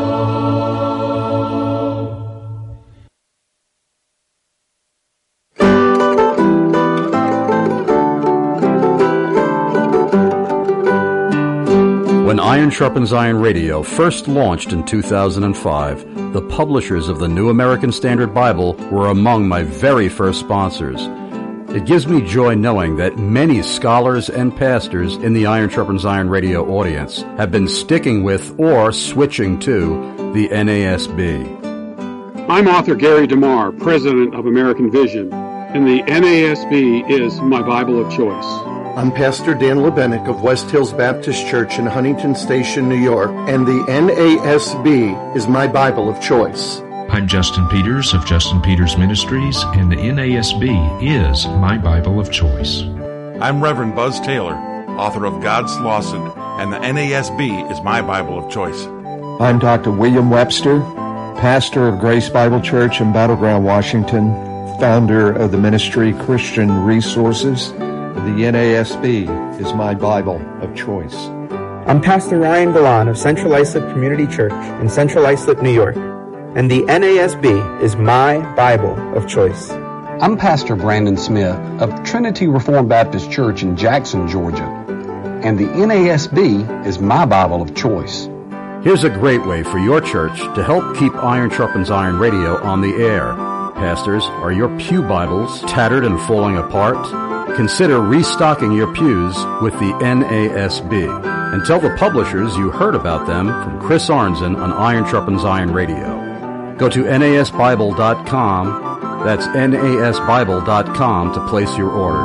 When Iron Sharpens Iron Radio first launched in 2005, the publishers of the New American Standard Bible were among my very first sponsors. It gives me joy knowing that many scholars and pastors in the Iron Sharpens Iron Radio audience have been sticking with or switching to the NASB. I'm author Gary DeMar, president of American Vision, and the NASB is my Bible of choice. I'm Pastor Dan Lebenik of West Hills Baptist Church in Huntington Station, New York, and the NASB is my Bible of choice. I'm Justin Peters of Justin Peters Ministries, and the NASB is my Bible of choice. I'm Reverend Buzz Taylor, author of God's Lawson, and the NASB is my Bible of choice. I'm Dr. William Webster, pastor of Grace Bible Church in Battleground, Washington, founder of the ministry Christian Resources. The NASB is my Bible of choice. I'm Pastor Ryan Galan of Central Islip Community Church in Central Islip, New York, and the NASB is my Bible of choice. I'm Pastor Brandon Smith of Trinity Reformed Baptist Church in Jackson, Georgia, and the NASB is my Bible of choice. Here's a great way for your church to help keep Iron Sharpens Iron Radio on the air. Pastors, are your pew Bibles tattered and falling apart? Consider restocking your pews with the NASB. And tell the publishers you heard about them from Chris Arnzen on Iron Sharpens Iron Radio. Go to nasbible.com, that's nasbible.com, to place your order.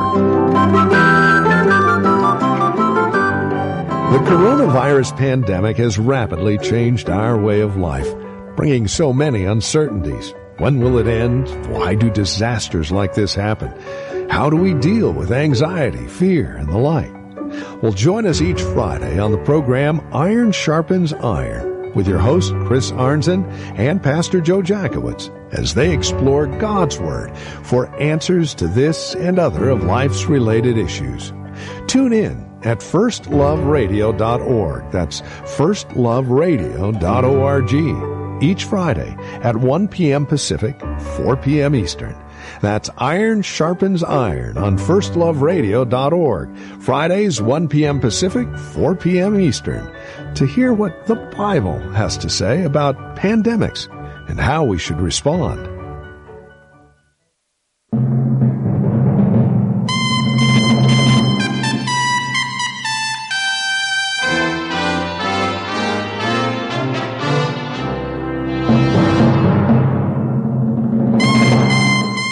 The coronavirus pandemic has rapidly changed our way of life, bringing so many uncertainties. When will it end? Why do disasters like this happen? How do we deal with anxiety, fear, and the like? Well, join us each Friday on the program Iron Sharpens Iron with your host, Chris Arnzen, and Pastor Joe Jackowitz as they explore God's Word for answers to this and other of life's related issues. Tune in at firstloveradio.org. That's firstloveradio.org. Each Friday at 1 p.m. Pacific, 4 p.m. Eastern. That's Iron Sharpens Iron on firstloveradio.org. Fridays, 1 p.m. Pacific, 4 p.m. Eastern. To hear what the Bible has to say about pandemics and how we should respond.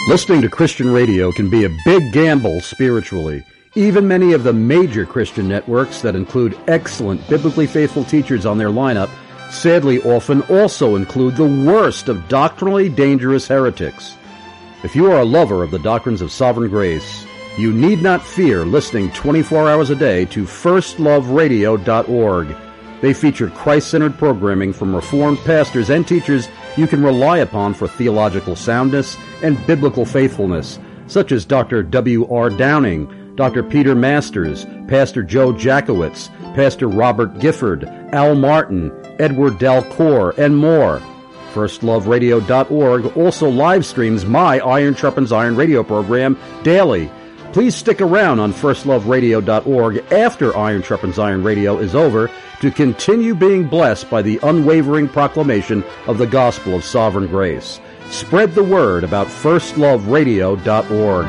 Listening to Christian radio can be a big gamble spiritually. Even many of the major Christian networks that include excellent biblically faithful teachers on their lineup sadly often also include the worst of doctrinally dangerous heretics. If you are a lover of the doctrines of sovereign grace, you need not fear listening 24 hours a day to firstloveradio.org. They feature Christ-centered programming from Reformed pastors and teachers you can rely upon for theological soundness and biblical faithfulness, such as Dr. W.R. Downing, Dr. Peter Masters, Pastor Joe Jackowitz, Pastor Robert Gifford, Al Martin, Edward Dalcour, and more. FirstLoveRadio.org also live streams my Iron Sharpens Iron radio program daily. Please stick around on FirstLoveRadio.org after Iron Sharpens Iron radio is over to continue being blessed by the unwavering proclamation of the gospel of sovereign grace. Spread the word about FirstLoveRadio.org.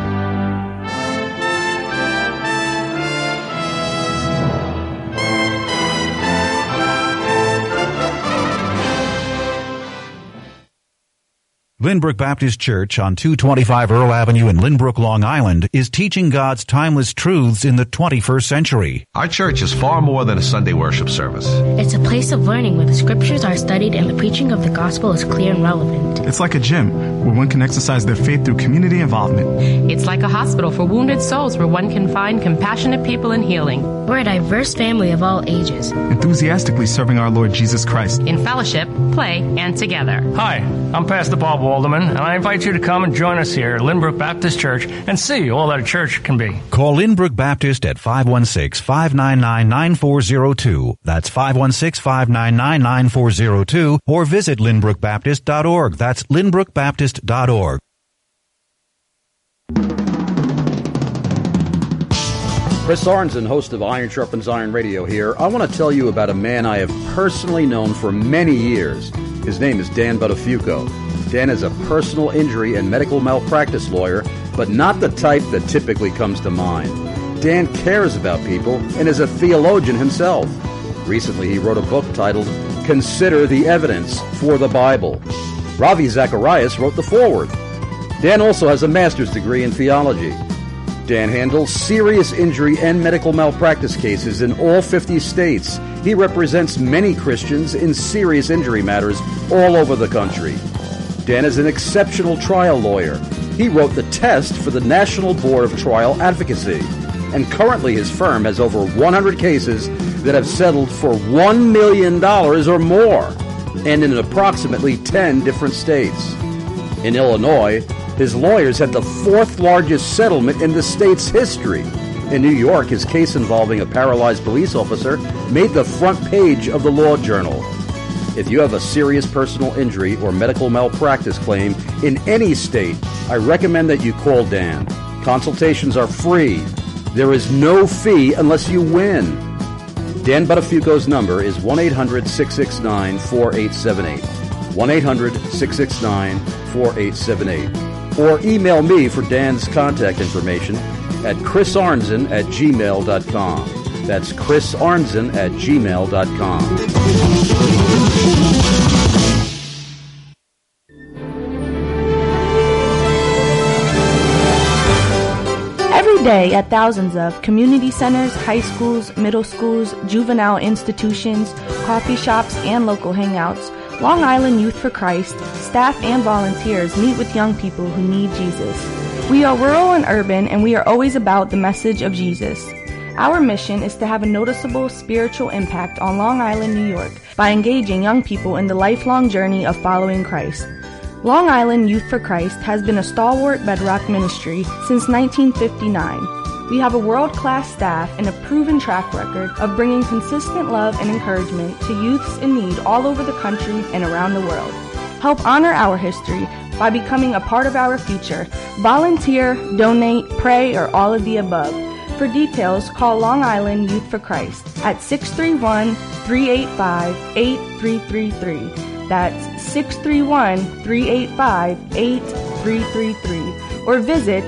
Lynbrook Baptist Church on 225 Earl Avenue in Lynbrook, Long Island is teaching God's timeless truths in the 21st century. Our church is far more than a Sunday worship service. It's a place of learning where the scriptures are studied and the preaching of the gospel is clear and relevant. It's like a gym where one can exercise their faith through community involvement. It's like a hospital for wounded souls where one can find compassionate people in healing. We're a diverse family of all ages, enthusiastically serving our Lord Jesus Christ in fellowship, play, and together. Hi, I'm Pastor Bob Walderman, and I invite you to come and join us here at Lynbrook Baptist Church and see all that a church can be. Call Lynbrook Baptist at 516-599-9402. That's 516-599-9402, or visit lynbrookbaptist.org. That's lynbrookbaptist.org. Chris Arnzen, host of Iron Sharpens Iron Radio here. I want to tell you about a man I have personally known for many years. His name is Dan Buttafuoco. Dan is a personal injury and medical malpractice lawyer, but not the type that typically comes to mind. Dan cares about people and is a theologian himself. Recently, he wrote a book titled Consider the Evidence for the Bible. Ravi Zacharias wrote the foreword. Dan also has a master's degree in theology. Dan handles serious injury and medical malpractice cases in all 50 states. He represents many Christians in serious injury matters all over the country. Dan is an exceptional trial lawyer. He wrote the test for the National Board of Trial Advocacy. And currently his firm has over 100 cases that have settled for $1 million or more, and in approximately 10 different states. In Illinois, his lawyers had the fourth largest settlement in the state's history. In New York, his case involving a paralyzed police officer made the front page of the Law Journal. If you have a serious personal injury or medical malpractice claim in any state, I recommend that you call Dan. Consultations are free. There is no fee unless you win. Dan Buttafuoco's number is 1-800-669-4878. 1-800-669-4878. Or email me for Dan's contact information at chrisarnzen@gmail.com. That's chrisarnzen@gmail.com. Every day at thousands of community centers, high schools, middle schools, juvenile institutions, coffee shops, and local hangouts, Long Island Youth for Christ, staff and volunteers meet with young people who need Jesus. We are rural and urban, and we are always about the message of Jesus. Our mission is to have a noticeable spiritual impact on Long Island, New York, by engaging young people in the lifelong journey of following Christ. Long Island Youth for Christ has been a stalwart bedrock ministry since 1959. We have a world-class staff and a proven track record of bringing consistent love and encouragement to youths in need all over the country and around the world. Help honor our history by becoming a part of our future. Volunteer, donate, pray, or all of the above. For details, call Long Island Youth for Christ at 631-385-8333. That's 631-385-8333. Or visit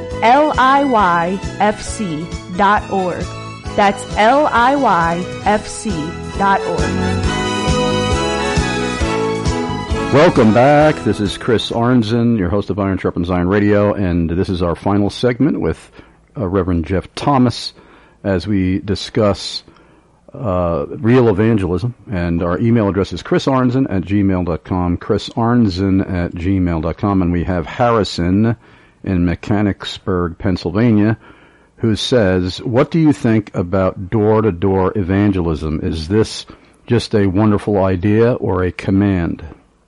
LIYFC.org. That's LIYFC.org. Welcome back. This is Chris Arnzen, your host of Iron Sharpens Iron Radio, and this is our final segment with Reverend Jeff Thomas as we discuss real evangelism. And our email address is chrisarnzen@gmail.com, chrisarnzen@gmail.com, and we have Harrison in Mechanicsburg, Pennsylvania, who says, what do you think about door-to-door evangelism? Is this just a wonderful idea or a command?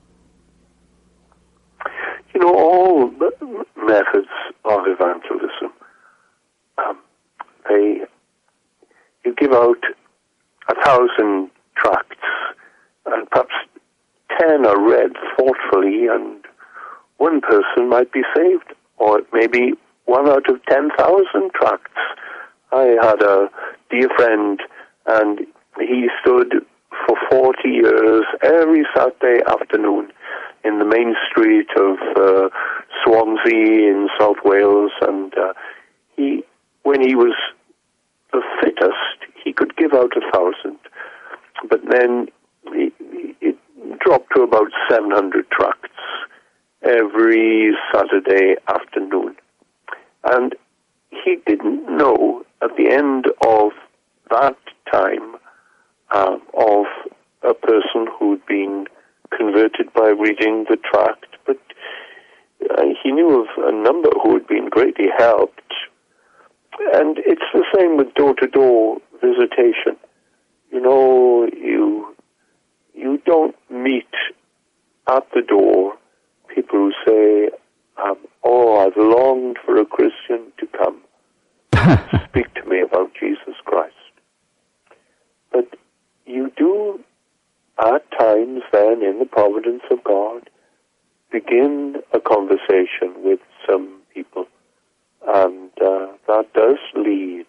You know, all methods of evangelism, you give out 1,000 tracts, and perhaps 10 are read thoughtfully, and one person might be saved, or maybe 1 out of 10,000 tracts. I had a dear friend, and he stood for 40 years every Saturday afternoon in the main street of Swansea in South Wales, and when he was the fittest, he could give out 1,000, but then it dropped to about 700 tracts every Saturday afternoon. And he didn't know at the end of that time of a person who'd been converted by reading the tract, but he knew of a number who had been greatly helped. And it's the same with door-to-door visitation. You know, you don't meet at the door people who say, I've longed for a Christian to come speak to me about Jesus Christ. But you do, at times then, in the providence of God, begin a conversation with some people. And that does lead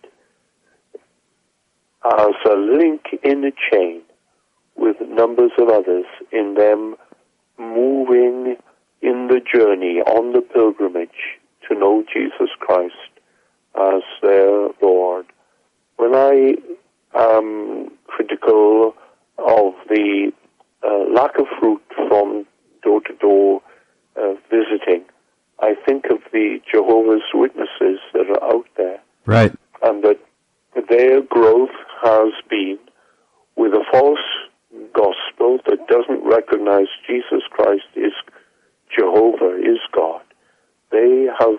as a link in a chain with numbers of others in them moving in the journey, on the pilgrimage to know Jesus Christ as their Lord. When I am critical of the lack of fruit from door-to-door visiting, I think of the Jehovah's Witnesses that are out there. Right. And that their growth has been with a false gospel that doesn't recognize Jesus Christ is Jehovah, is God. They have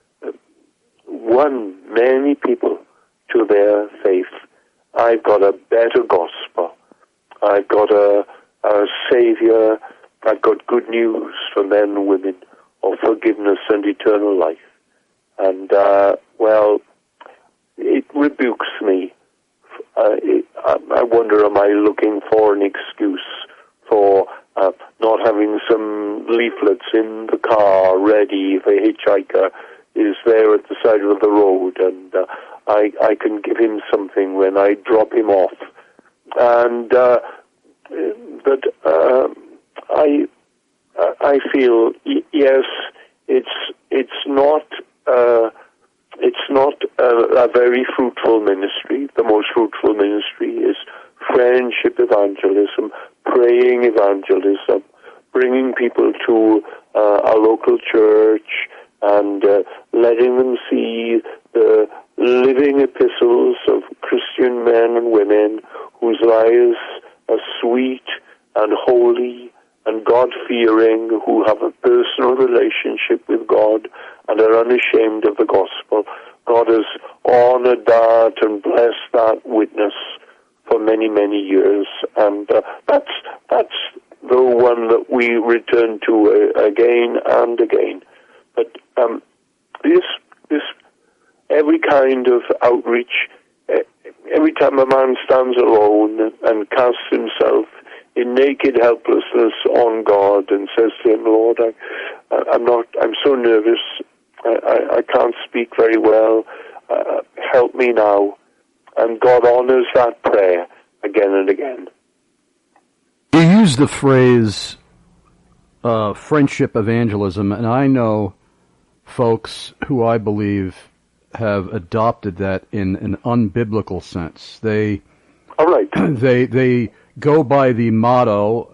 won many people to their faith. I've got a better gospel. I've got a Savior. I've got good news for men and women of forgiveness and eternal life. And, it rebukes me. I wonder, am I looking for an excuse for not having some leaflets in the car ready if a hitchhiker is there at the side of the road, and I can give him something when I drop him off. And I feel, yes, it's not a very fruitful ministry. The most fruitful ministry is friendship evangelism, praying evangelism, bringing people to a local church and letting them see the living epistles of Christian men and women whose lives are sweet and holy and God-fearing, who have a personal relationship with God and are unashamed of the gospel. God has honored that and blessed that witness for many, many years, and that's the one that we return to again and again. But this every kind of outreach, every time a man stands alone and casts himself in naked helplessness on God and says to him, Lord, I'm so nervous, I can't speak very well, help me now. And God honors that prayer again and again. You use the phrase friendship evangelism, and I know folks who I believe have adopted that in an unbiblical sense. They go by the motto,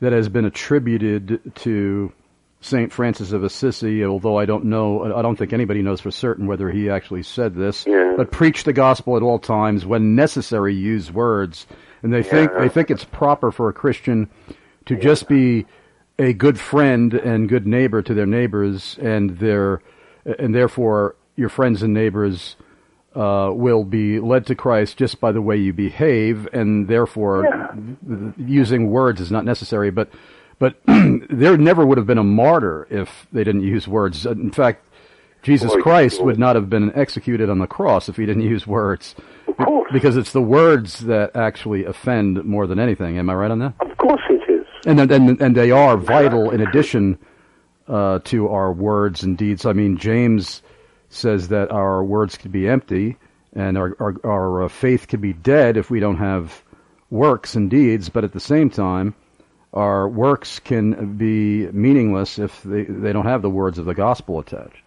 that has been attributed to St. Francis of Assisi, although I don't think anybody knows for certain whether he actually said this, but preach the gospel at all times, when necessary, use words. And they think it's proper for a Christian to just be a good friend and good neighbor to their neighbors, and therefore your friends and neighbors will be led to Christ just by the way you behave, and therefore using words is not necessary. But there never would have been a martyr if they didn't use words. In fact, Jesus Christ would not have been executed on the cross if he didn't use words. Because it's the words that actually offend more than anything. Am I right on that? Of course it is. And they are vital in addition to our words and deeds. I mean, James says that our words could be empty and our faith could be dead if we don't have works and deeds, but at the same time, our works can be meaningless if they don't have the words of the gospel attached.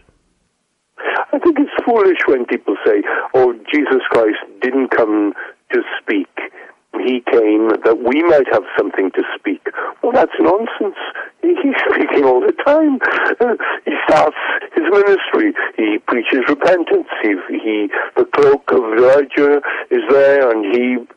I think it's foolish when people say, oh, Jesus Christ didn't come to speak. He came that we might have something to speak. Well, that's nonsense. He's speaking all the time. He starts his ministry. He preaches repentance. The cloak of Elijah is there, and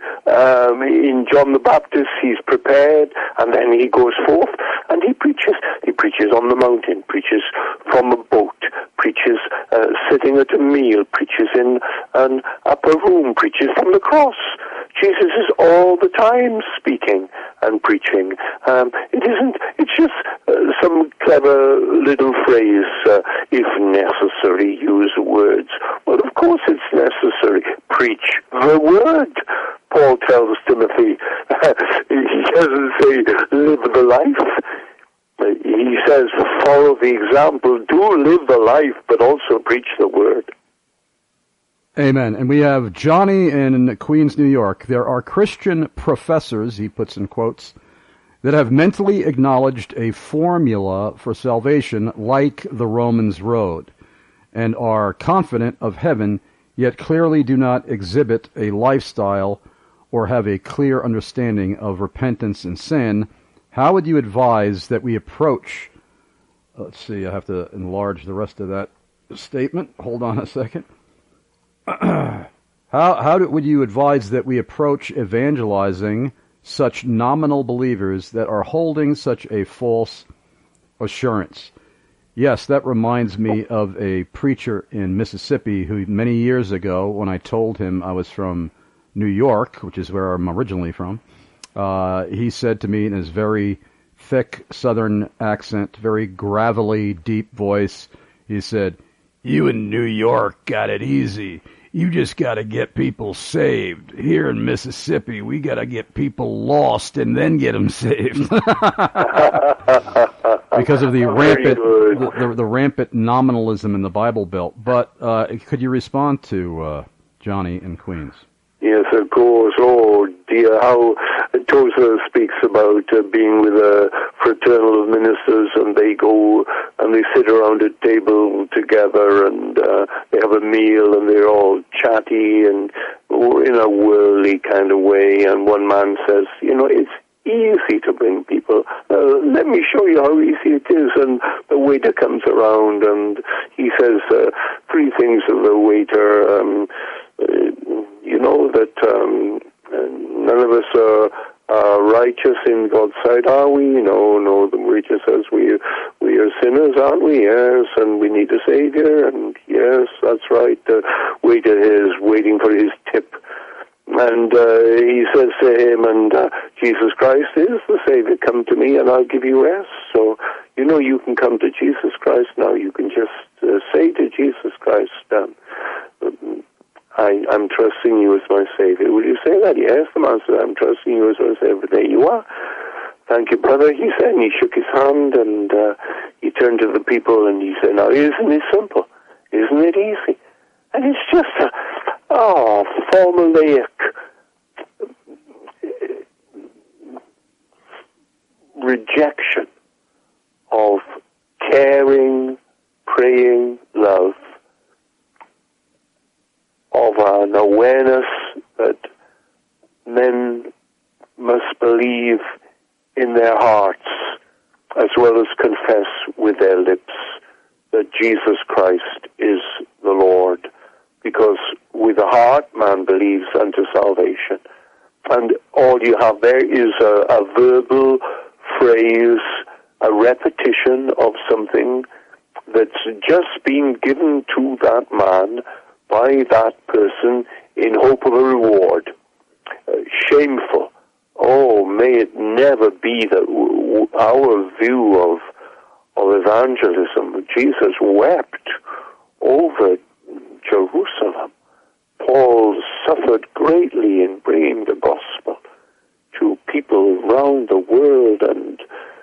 in John the Baptist, he's prepared, and then he goes forth and he preaches. He preaches on the mountain, preaches from a boat, preaches sitting at a meal, preaches in an upper room, preaches from the cross. Jesus is all the time speaking and preaching. It's just some clever little phrase, if necessary, use words. Well, of course it's necessary. Preach the word. Paul tells Timothy, he doesn't say live the life. He says follow the example, do live the life, but also preach the word. Amen. And we have Johnny in Queens, New York. There are Christian professors, he puts in quotes, that have mentally acknowledged a formula for salvation like the Romans road, and are confident of heaven, yet clearly do not exhibit a lifestyle or have a clear understanding of repentance and sin. How would you advise that we approach... Let's see, I have to enlarge the rest of that statement. Hold on a second. Would you advise that we approach evangelizing such nominal believers that are holding such a false assurance? Yes, that reminds me of a preacher in Mississippi who many years ago, when I told him I was from New York, which is where I'm originally from, he said to me in his very thick Southern accent, very gravelly, deep voice, he said, "You in New York got it easy. You just got to get people saved. Here in Mississippi, we got to get people lost and then get them saved." Because of the rampant nominalism in the Bible Belt. But could you respond to Johnny in Queens? Yes, of course. Oh, dear, how Tozer speaks about being with a fraternal of ministers, and they go and they sit around a table together, and they have a meal, and they're all chatty and in a worldly kind of way. And one man says, it's easy to bring people. Let me show you how easy it is. And the waiter comes around, and he says three things of the waiter. That none of us are righteous in God's sight, are we? No, the waiter says we are sinners, aren't we? Yes, and we need a Savior, and yes, that's right. The waiter is waiting for his tip, and he says to him, and Jesus Christ is the Savior, come to me and I'll give you rest. So, you can come to Jesus Christ now. You can just say to Jesus Christ, I'm trusting you as my Savior. Will you say that? Yes, the man said, I'm trusting you as my Savior. There you are. Thank you, brother, he said, and he shook his hand, and he turned to the people, and he said, now, isn't it simple? Isn't it easy? And it's just a formulaic rejection of caring, praying love, of an awareness that men must believe in their hearts, as well as confess with their lips that Jesus Christ is the Lord. Because with the heart man believes unto salvation. And all you have there is a verbal phrase, a repetition of something that's just been given to that man by that person in hope of a reward. Shameful. Oh, may it never be that our view of evangelism. Jesus wept over Jerusalem. Paul suffered greatly in bringing the gospel to people around the world, and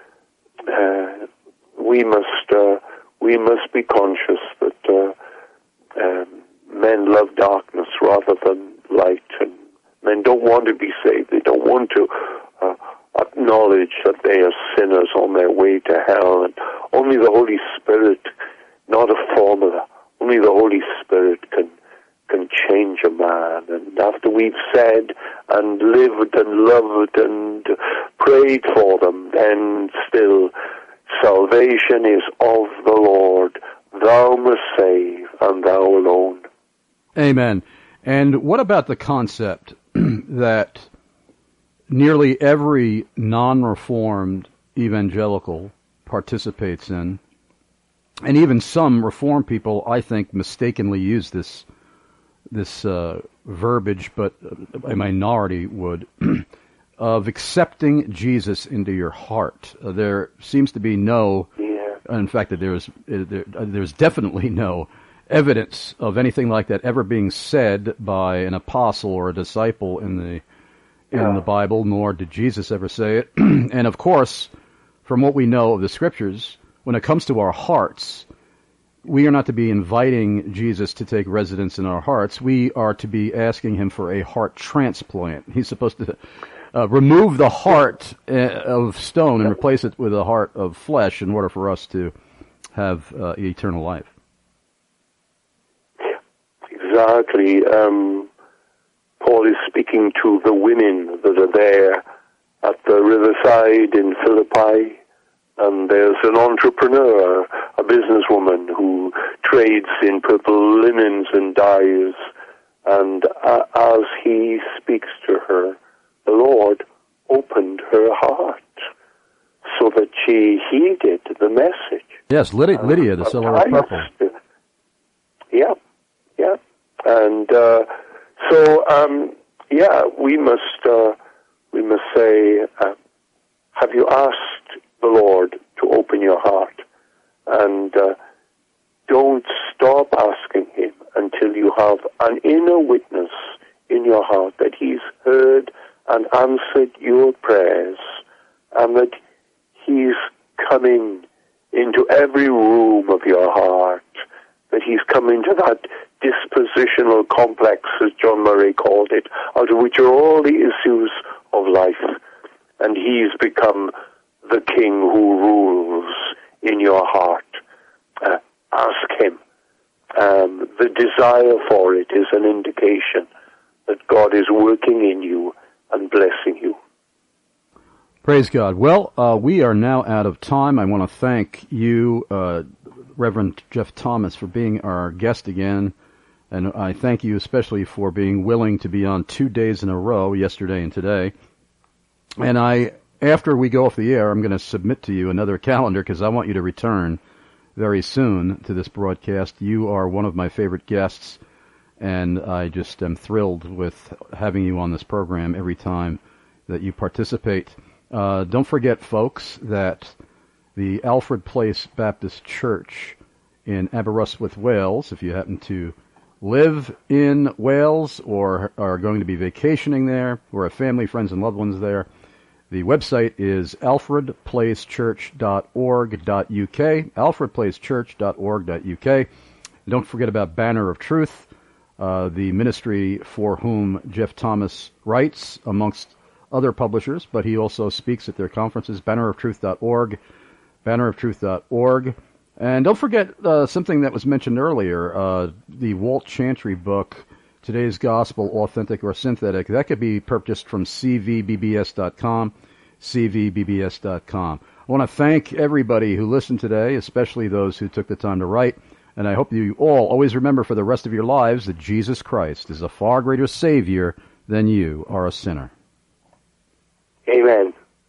we must be conscious that men love darkness rather than light, and men don't want to be saved. They don't want to acknowledge that they are sinners on their way to hell, and only the Holy Spirit, not a formula, only the Holy Spirit can change a man. And after we've said and lived and loved and prayed for them, then still salvation is of the Lord. Thou must save, and thou alone. Amen. And what about the concept that nearly every non-reformed evangelical participates in, and even some Reformed people, I think, mistakenly use this verbiage, but a minority would, of accepting Jesus into your heart? There seems to be no, in fact, that there's definitely no evidence of anything like that ever being said by an apostle or a disciple in the Bible, nor did Jesus ever say it. And of course, from what we know of the Scriptures, when it comes to our hearts, we are not to be inviting Jesus to take residence in our hearts. We are to be asking him for a heart transplant. He's supposed to remove the heart of stone and replace it with a heart of flesh in order for us to have eternal life. Exactly. Paul is speaking to the women that are there at the riverside in Philippi, and there's an entrepreneur, a businesswoman who trades in purple linens and dyes, and as he speaks to her, the Lord opened her heart so that she heeded the message. Yes, Lydia, the seller of purple. Yeah. And we must say, have you asked the Lord to open your heart? And don't stop asking him until you have an inner witness in your heart that he's heard and answered your prayers, and that he's coming into every room of your heart, that he's come into that dispositional complex, as John Murray called it, out of which are all the issues of life. And he's become the king who rules in your heart. Ask him. The desire for it is an indication that God is working in you and blessing you. Praise God. Well, we are now out of time. I want to thank you, Reverend Jeff Thomas, for being our guest again. And I thank you especially for being willing to be on 2 days in a row, yesterday and today. And after we go off the air, I'm going to submit to you another calendar because I want you to return very soon to this broadcast. You are one of my favorite guests, and I just am thrilled with having you on this program every time that you participate. Don't forget, folks, that the Alfred Place Baptist Church in Aberystwyth, Wales, if you happen to live in Wales or are going to be vacationing there or have family, friends, and loved ones there, the website is alfredplacechurch.org.uk, alfredplacechurch.org.uk. Don't forget about Banner of Truth, the ministry for whom Jeff Thomas writes, amongst other publishers, but he also speaks at their conferences, banneroftruth.org, banneroftruth.org. And don't forget something that was mentioned earlier, the Walt Chantry book, Today's Gospel, Authentic or Synthetic. That could be purchased from cvbbs.com, cvbbs.com. I want to thank everybody who listened today, especially those who took the time to write. And I hope you all always remember for the rest of your lives that Jesus Christ is a far greater Savior than you are a sinner. Amen.